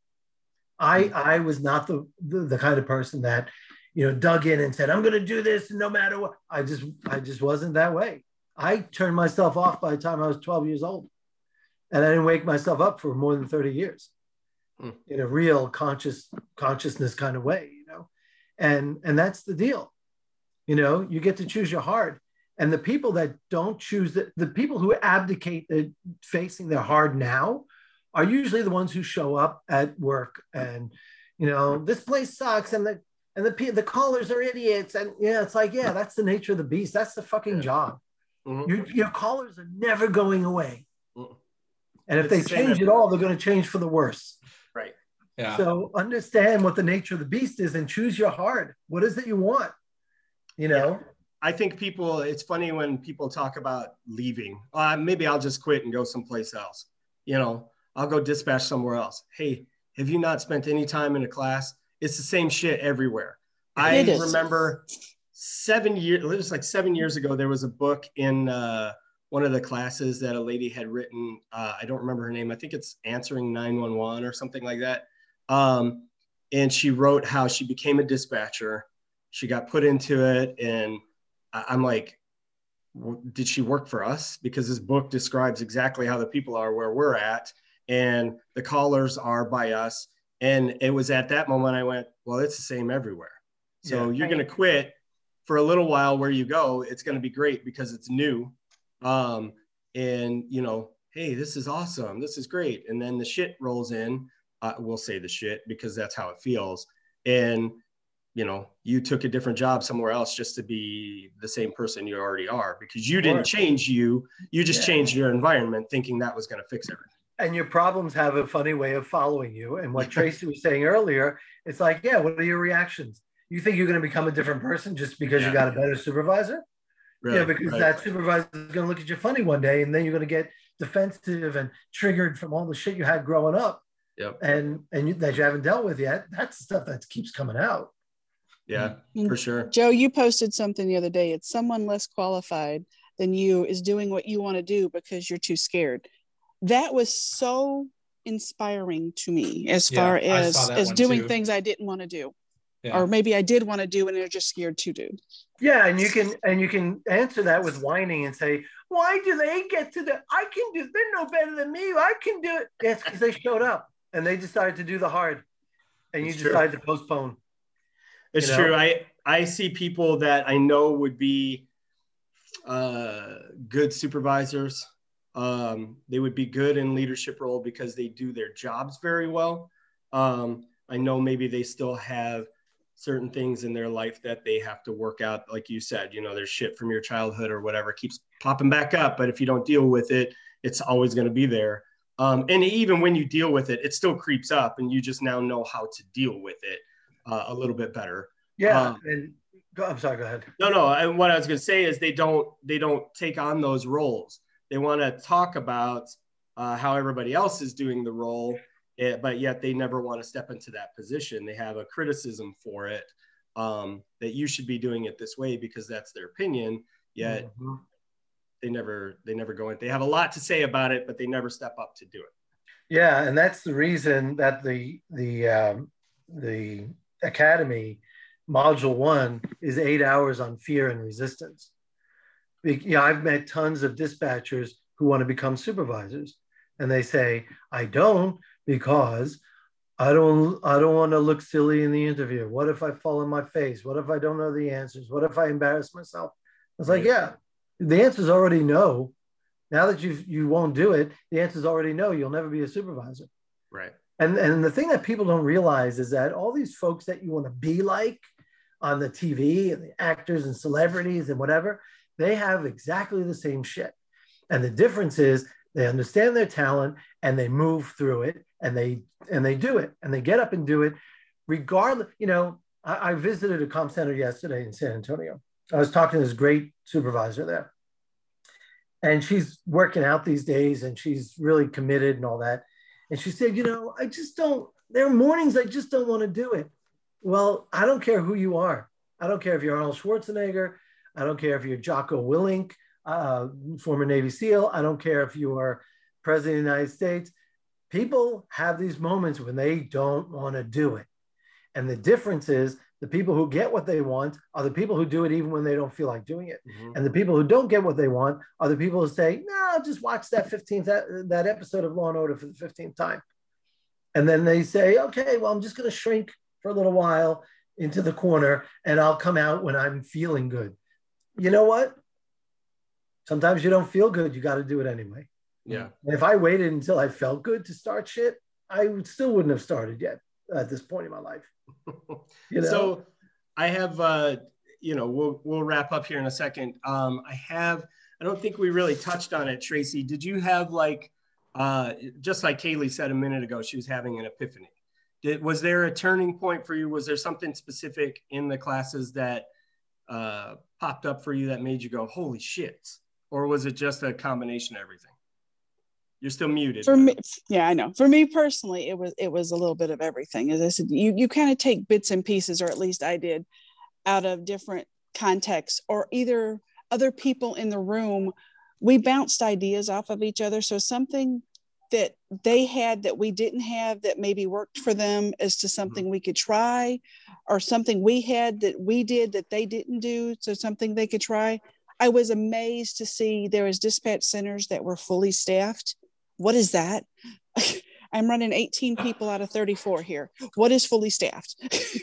I, I was not the, the, the kind of person that, you know, dug in and said, I'm going to do this no matter what. I just, I just wasn't that way. I turned myself off by the time I was twelve years old. And I didn't wake myself up for more than thirty years hmm. in a real conscious consciousness kind of way, you know? And, and that's the deal. You know, you get to choose your hard. And the people that don't choose, the, the people who abdicate the facing their hard now are usually the ones who show up at work and, you know, this place sucks and the and the the callers are idiots. And yeah, it's like, yeah, that's the nature of the beast. That's the fucking job. Mm-hmm. Your, your callers are never going away. Mm-hmm. And if it's they change at all, they're going to change for the worse. Right. Yeah. So understand what the nature of the beast is and choose your hard. What is it you want? You know? Yeah. I think people, it's funny when people talk about leaving. Uh, maybe I'll just quit and go someplace else. You know, I'll go dispatch somewhere else. Hey, have you not spent any time in a class? It's the same shit everywhere. I remember seven years, it was like seven years ago, there was a book in uh, one of the classes that a lady had written. Uh, I don't remember her name. I think it's Answering nine one one or something like that. Um, and she wrote how she became a dispatcher. She got put into it. And I'm like, did she work for us? Because this book describes exactly how the people are where we're at. And the callers are by us. And it was at that moment I went, well, it's the same everywhere. So yeah, you're right. going to quit for a little while where you go. It's going to be great because it's new. Um, and, you know, hey, this is awesome. This is great. And then the shit rolls in. Uh, we'll say the shit because that's how it feels. And, you know, you took a different job somewhere else just to be the same person you already are because you didn't change you. You just yeah. changed your environment thinking that was going to fix everything. And your problems have a funny way of following you. And what Tracy was saying earlier, it's like, yeah, what are your reactions? You think you're going to become a different person just because yeah. you got a better supervisor? Really? Yeah, because right. that supervisor is going to look at you funny one day, and then you're going to get defensive and triggered from all the shit you had growing up, yep. and and you, that you haven't dealt with yet. That's the stuff that keeps coming out. Yeah, mm-hmm. for sure. Joe, you posted something the other day. It's someone less qualified than you is doing what you want to do because you're too scared. That was so inspiring to me as yeah, far as as doing too. things I didn't want to do. Yeah. Or maybe I did want to do and they're just scared to do. Yeah, and you can and you can answer that with whining and say, why do they get to the, I can do, they're no better than me, I can do it. Yes, because they showed up and they decided to do the hard and It's you true. decided to postpone. It's You know? true. I, I see people that I know would be uh, good supervisors. Um, they would be good in leadership role because they do their jobs very well. Um, I know maybe they still have certain things in their life that they have to work out. Like you said, you know, there's shit from your childhood or whatever keeps popping back up. But if you don't deal with it, it's always going to be there. Um, and even when you deal with it, it still creeps up and you just now know how to deal with it uh, a little bit better. Yeah. Um, and go, I'm sorry, go ahead. No, no. And what I was going to say is they don't, they don't take on those roles. They want to talk about uh, how everybody else is doing the role, it, but yet they never want to step into that position. They have a criticism for it, um, that you should be doing it this way because that's their opinion. Yet mm-hmm. they never, they never go in. They have a lot to say about it, but they never step up to do it. Yeah, and that's the reason that the the um, the academy module one is eight hours on fear and resistance. Yeah, I've met tons of dispatchers who want to become supervisors, and they say, "I don't because I don't I don't want to look silly in the interview. What if I fall on my face? What if I don't know the answers? What if I embarrass myself?" I was like, "Yeah, the answer's already no. Now that you you won't do it, the answer's already no. You'll never be a supervisor." Right. And and the thing that people don't realize is that all these folks that you want to be like on the T V and the actors and celebrities and whatever, they have exactly the same shit. And the difference is they understand their talent and they move through it and they and they do it and they get up and do it regardless. You know, I, I visited a comm center yesterday in San Antonio. I was talking to this great supervisor there. And she's working out these days and she's really committed and all that. And she said, you know, I just don't, there are mornings I just don't want to do it. Well, I don't care who you are. I don't care if you're Arnold Schwarzenegger. I don't care if you're Jocko Willink, uh, former Navy SEAL. I don't care if you are President of the United States. People have these moments when they don't want to do it. And the difference is the people who get what they want are the people who do it even when they don't feel like doing it. Mm-hmm. And the people who don't get what they want are the people who say, no, I'll just watch that fifteenth, that episode of Law and Order for the fifteenth time. And then they say, okay, well, I'm just going to shrink for a little while into the corner and I'll come out when I'm feeling good. You know what? Sometimes you don't feel good. You got to do it anyway. Yeah. And if I waited until I felt good to start shit, I still wouldn't have started yet at this point in my life. You know? So I have, uh, you know, we'll, we'll wrap up here in a second. Um, I have, I don't think we really touched on it, Tracy. Did you have like, uh, just like Kaylee said a minute ago, she was having an epiphany. Did, was there a turning point for you? Was there something specific in the classes that uh, popped up for you that made you go, holy shit? Or was it just a combination of everything? You're still muted. For me, yeah, I know. For me personally, it was it was a little bit of everything. As I said, you you kind of take bits and pieces, or at least I did, out of different contexts, or either other people in the room. We bounced ideas off of each other. So something that they had that we didn't have that maybe worked for them as to something mm-hmm. we could try, or something we had that we did that they didn't do, so something they could try. I was amazed to see there was dispatch centers that were fully staffed. What is that? I'm running eighteen people out of thirty-four here. What is fully staffed?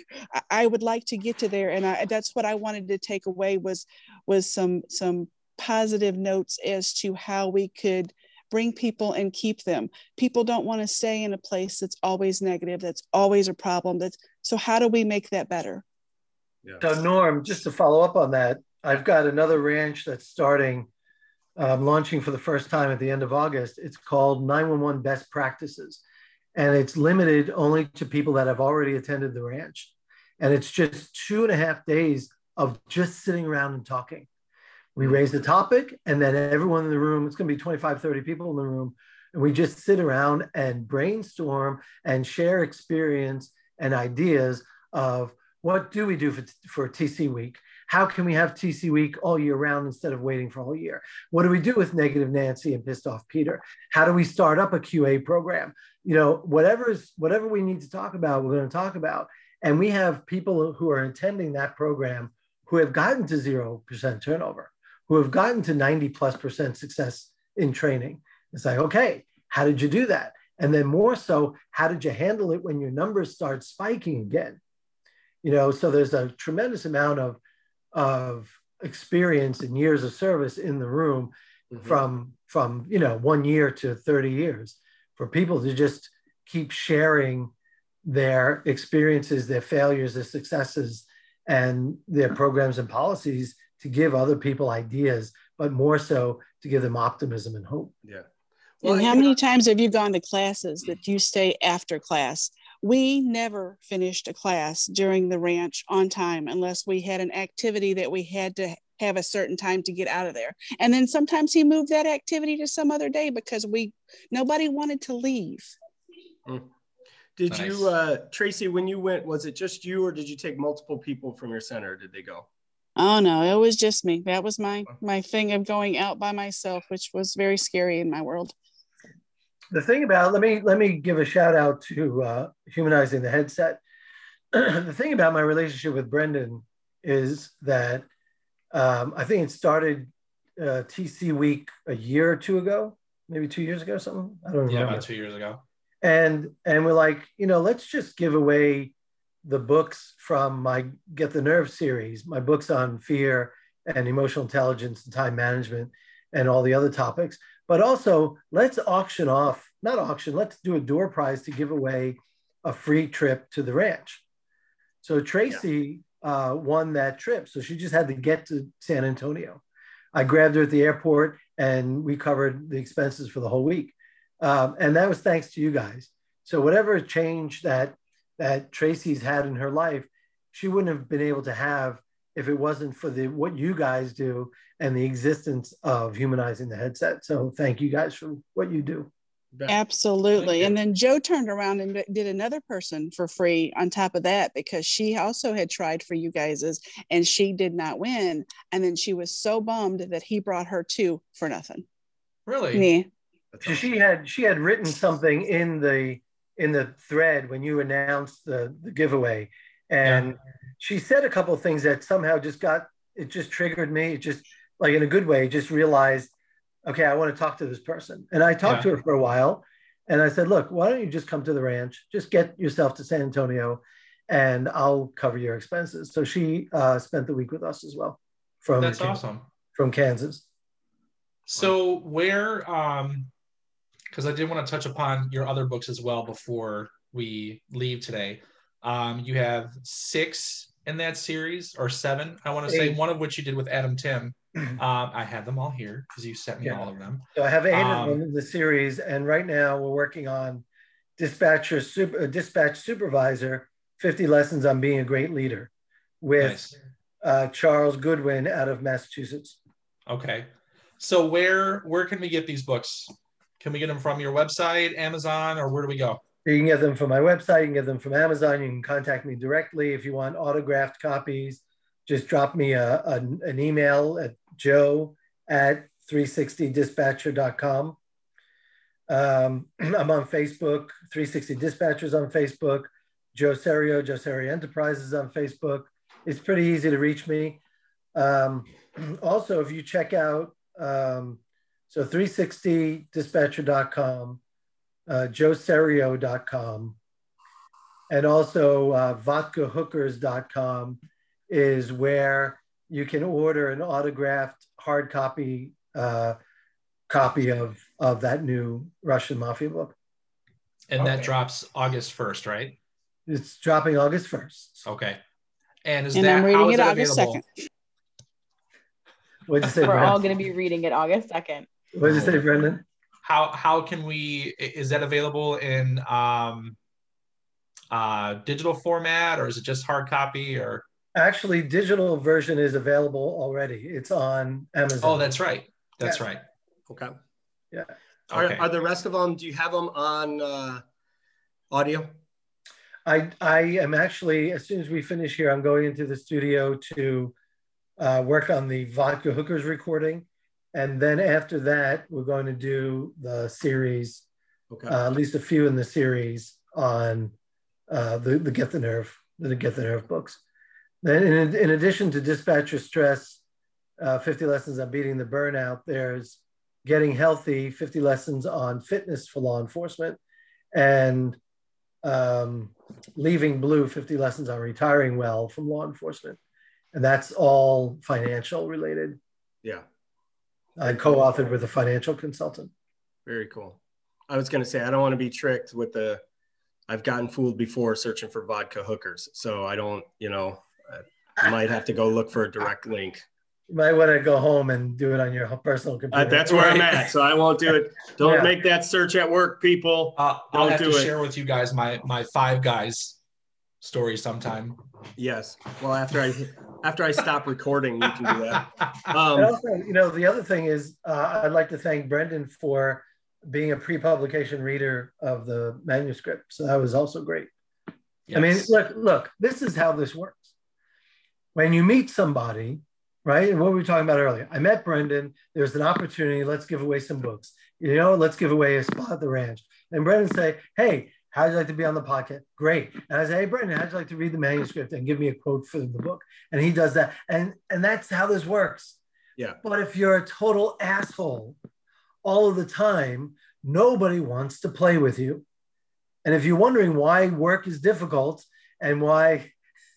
I would like to get to there. And I, that's what I wanted to take away was, was some, some positive notes as to how we could bring people and keep them. People don't want to stay in a place that's always negative, that's always a problem. That's, so how do we make that better? Yeah. So Norm, just to follow up on that, I've got another ranch that's starting, um, launching for the first time at the end of August. It's called nine one one Best Practices. And it's limited only to people that have already attended the ranch. And it's just two and a half days of just sitting around and talking. We raise the topic and then everyone in the room, it's going to be twenty-five, thirty people in the room. And we just sit around and brainstorm and share experience and ideas of what do we do for, for T C Week? How can we have T C Week all year round instead of waiting for a whole year? What do we do with Negative Nancy and Pissed Off Peter? How do we start up a Q A program? You know, whatever is, whatever we need to talk about, we're going to talk about. And we have people who are attending that program who have gotten to zero percent turnover, who have gotten to ninety plus percent success in training. It's like, okay, how did you do that? And then more so, how did you handle it when your numbers start spiking again? You know, so there's a tremendous amount of, of experience and years of service in the room, mm-hmm. from, from, you know, one year to thirty years, for people to just keep sharing their experiences, their failures, their successes, and their programs and policies, to give other people ideas, but more so to give them optimism and hope. Yeah. Well, and how many times have you gone to classes that you stay after class? We never finished a class during the ranch on time unless we had an activity that we had to have a certain time to get out of there. And then sometimes he moved that activity to some other day because we nobody wanted to leave. Mm. Did nice. you, uh, Tracy, when you went, was it just you, or did you take multiple people from your center? Did they go? Oh no, it was just me. That was my my thing of going out by myself, which was very scary in my world. The thing about, let me let me give a shout out to uh, Humanizing the Headset. The thing about my relationship with Brendan is that um, I think it started uh, T C Week a year or two ago, maybe two years ago, something. I don't yeah, remember. about two years ago. And and we're like, you know, let's just give away the books from my Get the Nerve series, my books on fear and emotional intelligence and time management and all the other topics. But also, let's auction off, not auction, let's do a door prize to give away a free trip to the ranch. So Tracy yeah. uh, won that trip. So she just had to get to San Antonio. I grabbed her at the airport and we covered the expenses for the whole week. Um, and that was thanks to you guys. So whatever change that that Tracy's had in her life, she wouldn't have been able to have if it wasn't for the what you guys do and the existence of Humanizing the Headset. So thank you guys for what you do. Absolutely. And then Joe turned around and did another person for free on top of that, because she also had tried for you guys and she did not win. And then she was so bummed that he brought her two for nothing. Really? Yeah. So she had she had written something in the in the thread when you announced the, the giveaway, and yeah. she said a couple of things that somehow just got it just triggered me. It just, like, in a good way, just realized, okay, I want to talk to this person. And I talked yeah. to her for a while, and I said, look, why don't you just come to the ranch, just get yourself to San Antonio, and I'll cover your expenses. So she uh, spent the week with us as well. From That's Kansas, awesome. From Kansas. So where, um, because I did want to touch upon your other books as well before we leave today. Um, you have six in that series, or seven, I want to say, one of which you did with Adam Tim. Um, I have them all here because you sent me yeah. all of them. So I have eight um, of them in the series, and right now we're working on Dispatcher Super, uh, Dispatch Supervisor, fifty Lessons on Being a Great Leader, with nice. uh, Charles Goodwin out of Massachusetts. Okay. So where where can we get these books? Can we get them from your website, Amazon, or where do we go? You can get them from my website. You can get them from Amazon. You can contact me directly. If you want autographed copies, just drop me a, a, an email at joe at three sixty dispatcher dot com. Um, I'm on Facebook, three sixty Dispatchers on Facebook, Joe Serio, Joe Serio Enterprises on Facebook. It's pretty easy to reach me. Um, also, if you check out, um, so three sixty dispatcher dot com, uh, joe serio dot com, and also uh, vodka hookers dot com is where you can order an autographed hard copy uh, copy of, of that new Russian Mafia book. And okay. that drops August first, right? It's dropping August first. Okay. And is and that I'm reading how is it it August available? second. What'd you say, We're Brendan? all going to be reading it August second. What did you say, Brendan? How how can we, is that available in um, uh, digital format, or is it just hard copy? Or actually, digital version is available already. It's on Amazon. Oh, that's right. That's yes. right. Okay. Yeah. Are, okay. are the rest of them, do you have them on uh, audio? I, I am actually, as soon as we finish here, I'm going into the studio to uh, work on the Vodka Hookers recording. And then after that, we're going to do the series, okay. uh, at least a few in the series on uh, the, the Get the Nerve the Get the Nerve books. Then in, in addition to Dispatcher Stress, uh, fifty Lessons on Beating the Burnout, there's Getting Healthy, fifty Lessons on Fitness for Law Enforcement, and um, Leaving Blue, fifty Lessons on Retiring Well from Law Enforcement. And that's all financial related. Yeah. I co-authored with a financial consultant. Very cool. I was going to say, I don't want to be tricked with the, I've gotten fooled before searching for vodka hookers. So I don't, you know, I might have to go look for a direct link. You might want to go home and do it on your personal computer. Uh, that's where I'm at. So I won't do it. Don't yeah. make that search at work, people. Uh, I'll don't have do to it. share with you guys my, my Five Guys story sometime. Yes. Well, after I after I stop recording, you can do that. Um, and also, you know, the other thing is, uh, I'd like to thank Brendan for being a pre-publication reader of the manuscript. So that was also great. Yes. I mean, look, look, this is how this works. When you meet somebody, right? And what we were talking about earlier, I met Brendan. There's an opportunity. Let's give away some books. You know, let's give away a spot at the ranch. And Brendan say, hey, how'd you like to be on the podcast? Great. And I say, hey, Brendan, how'd you like to read the manuscript and give me a quote for the book? And he does that. And, and that's how this works. Yeah. But if you're a total asshole all of the time, nobody wants to play with you. And if you're wondering why work is difficult and why,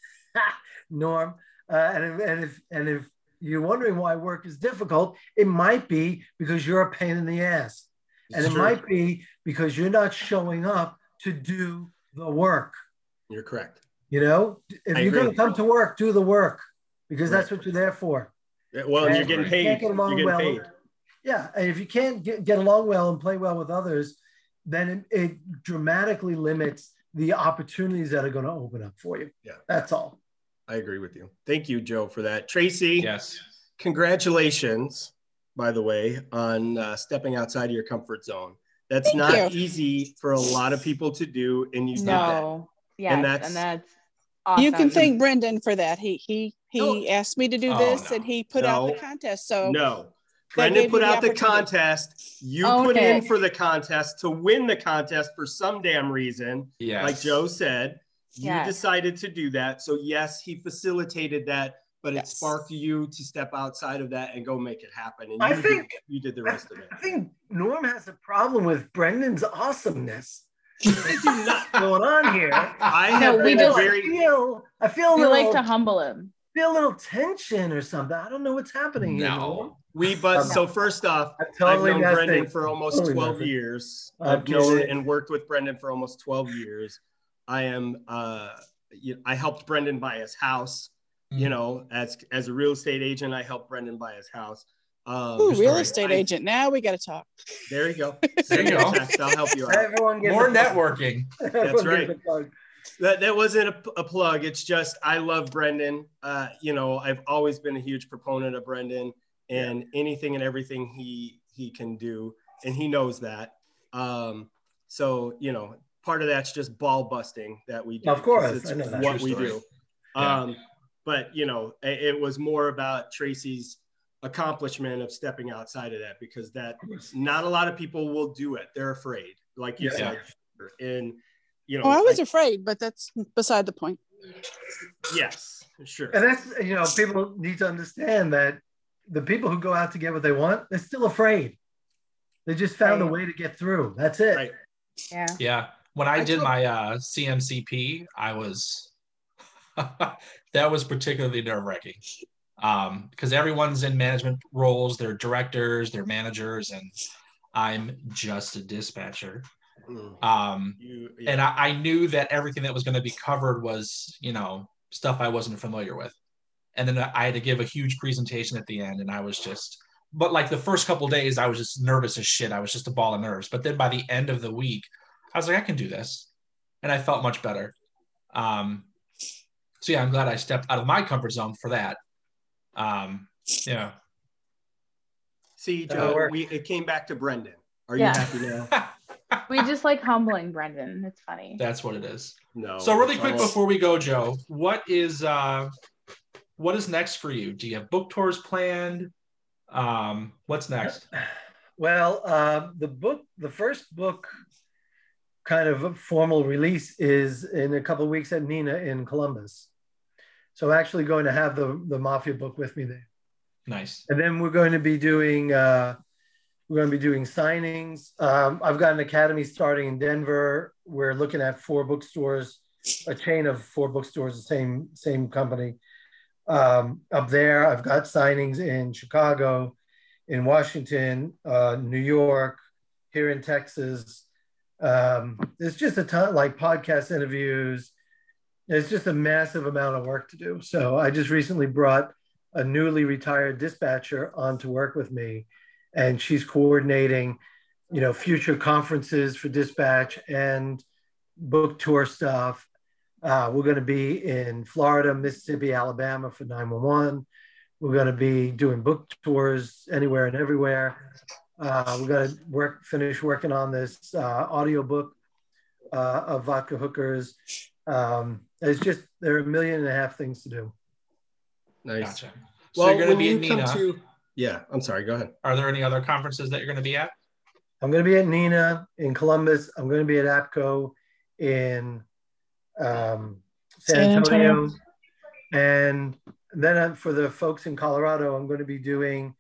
Norm, uh, and, and, if, and if you're wondering why work is difficult, it might be because you're a pain in the ass. And it's it true. might be because you're not showing up to do the work. You're correct. You know, if I you're agree. going to come to work, do the work, because Right. that's what you're there for. Yeah, well, and you're getting if you paid. can't get You're along getting well, paid. yeah, and if you can't get, get along well and play well with others, then it, it dramatically limits the opportunities that are going to open up for you. Yeah. That's all. I agree with you. Thank you, Joe, for that. Tracy, Yes. congratulations, by the way, on uh, stepping outside of your comfort zone. That's Thank not you. easy for a lot of people to do, and you did that. No. Yes, And and that's- that's, awesome. You can thank Brendan for that. He he he No. asked me to do Oh, this, no. and he put out the No. contest. So No. that Brendan gave put you the out the opportunity. contest. You Own put in it. for the contest to win the contest for some damn reason. Yes. Like Joe said, you Yes. decided to do that. So yes, he facilitated that, but it Yes. sparked you to step outside of that and go make it happen. And I you think- did, you did the rest of it. I think Norm has a problem with Brendan's awesomeness. There's not going on here. I No, have we been just- a I very feel, I feel a We little, like to humble him. feel a little tension or something. I don't know what's happening here. Norm. No. we but Um, so first off, I'm totally I've known messing. Brendan for almost Totally twelve messing. years. I'm I've known kidding. and worked with Brendan for almost twelve years. I am uh you, I helped Brendan buy his house. You Mm. know, as as a real estate agent, I helped Brendan buy his house. Um, Ooh, real I- estate I- agent. Now we got to talk. There you go. There Send you me a go. text. I'll help you out. Everyone gets More a plug. networking. Everyone gets right. a plug. That that wasn't a, a plug. It's just I love Brendan. Uh, you know, I've always been a huge proponent of Brendan and anything and everything he he can do, and he knows that. Um, so you know, part of that's just ball busting that we do. Of course, It's I know that. what True we story. do. Yeah. Um, but you know, it, it was more about Tracy's accomplishment of stepping outside of that, because that not a lot of people will do it. They're afraid, like you Yeah. said, and you know, Oh, I was I- afraid, but that's beside the point. yes, sure. And that's, you know, people need to understand that the people who go out to get what they want, they're still afraid. They just found a Right. way to get through. That's it. Right. Yeah. Yeah. When I, I did took- my uh, C M C P, I was that was particularly nerve wracking um, because everyone's in management roles. They're directors, they're managers, and I'm just a dispatcher. Mm. Um, You, yeah. and I, I knew that everything that was going to be covered was, you know, stuff I wasn't familiar with. And then I had to give a huge presentation at the end, and I was just, but like the first couple of days, I was just nervous as shit. I was just a ball of nerves. But then by the end of the week, I was like, I can do this, and I felt much better. Um, so yeah, I'm glad I stepped out of my comfort zone for that. Um, yeah. See, That'll Joe, work. we it came back to Brendan. Are Yeah. you happy now? We just like humbling Brendan. It's funny. That's what it is. No. So really it's quick almost- before we go, Joe, what is uh, what is next for you? Do you have book tours planned? Um, what's next? Well, uh, the book, the first book kind of formal release is in a couple of weeks at Nina in Columbus. So I'm actually going to have the, the Mafia book with me there. Nice. And then we're going to be doing, uh, we're going to be doing signings. Um, I've got an academy starting in Denver. We're looking at four bookstores, a chain of four bookstores, the same, same company. Um, up there, I've got signings in Chicago, in Washington, uh, New York, here in Texas. Um, there's just a ton, like podcast interviews. It's just a massive amount of work to do. So I just recently brought a newly retired dispatcher on to work with me, and she's coordinating, you know, future conferences for dispatch and book tour stuff. Uh, we're going to be in Florida, Mississippi, Alabama for nine one one. We're going to be doing book tours anywhere and everywhere. Uh, we're going to work, finish working on this uh, audio book uh, of Vodka Hookers. Um, it's just, there are a million and a half things to do. Nice. Gotcha. So Well, you're going to when be you at come Nina. to, yeah, I'm sorry, go ahead. Are there any other conferences that you're going to be at? I'm going to be at Nina in Columbus. I'm going to be at APCO in um, San, San Antonio. Antonio. And then uh, for the folks in Colorado, I'm going to be doing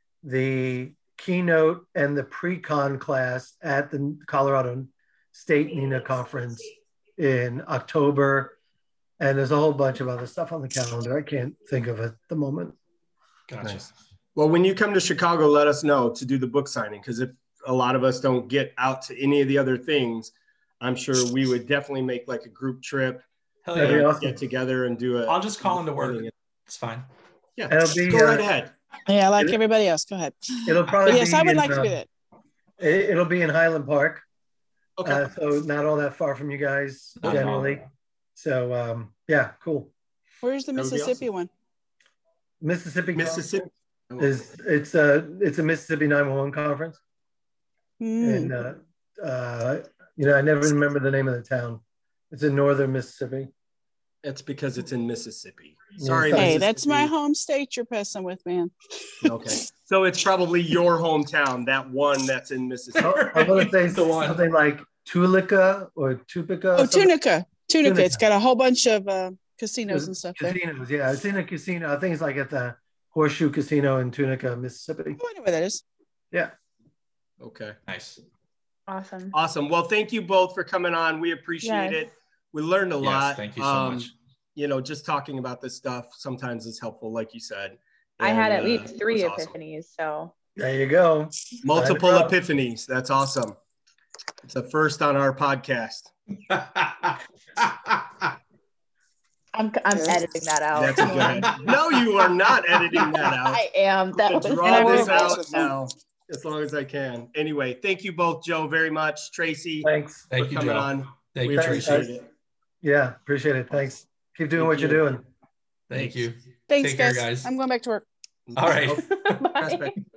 the keynote and the pre-con class at the Colorado State Nina Conference in October. And there's a whole bunch of other stuff on the calendar. I can't think of it at the moment. Gotcha. Nice. Well, when you come to Chicago, let us know to do the book signing, because if a lot of us don't get out to any of the other things, I'm sure we would definitely make like a group trip. Hell That'd be yeah. awesome. Get together and do it. I'll just call into work. It's fine. Yeah, It'll be, go right uh, ahead. Yeah, like It- everybody else. Go ahead. It'll probably But yes, be I would in, like to uh, do that. it- It'll be in Highland Park. Okay. Uh, so not all that far from you guys Not at all. generally. So um, yeah, cool. Where's the That would be Mississippi awesome. one? Mississippi Mississippi. is it's a it's a Mississippi nine one one conference, Hmm. and uh, uh, you know I never remember the name of the town. It's in northern Mississippi. It's because it's in Mississippi. Yeah, Sorry. it's- Hey, that's my Mississippi. home state you're pissing with, man. Okay. So it's probably your hometown, that one that's in Mississippi. Oh, I'm gonna say The one. something like Tulica or Tupica. Oh, something. Tunica. Tunica. Tunica. It's got a whole bunch of uh, casinos and stuff there. Casinos, yeah, it's in a casino. I think it's like at the Horseshoe Casino in Tunica, Mississippi. Oh, I know where that is. Yeah. Okay. Nice. Awesome. Awesome. Well, thank you both for coming on. We appreciate Yes. it. We learned a Yes, lot. thank you so Um, much. You know, just talking about this stuff sometimes is helpful, like you said. I had And, at uh, least it three was awesome. epiphanies. So There you go. Multiple Sign it up. epiphanies. That's awesome. It's a first on our podcast. I'm I'm editing that out. That's a good. No, you are not editing that out. I am. That I'll was draw this horrible. out now as long as I can. Anyway, thank you both, Joe, very much. Tracy, Thanks. Thank for you, coming Joe. on. Thank We you, Thanks, appreciate guys. it. Yeah, appreciate it. Thanks. Keep doing Thank what you. you're doing. Thank you. Thanks, Take care, guys. guys. I'm going back to work. All right. Oh, Bye. prospect.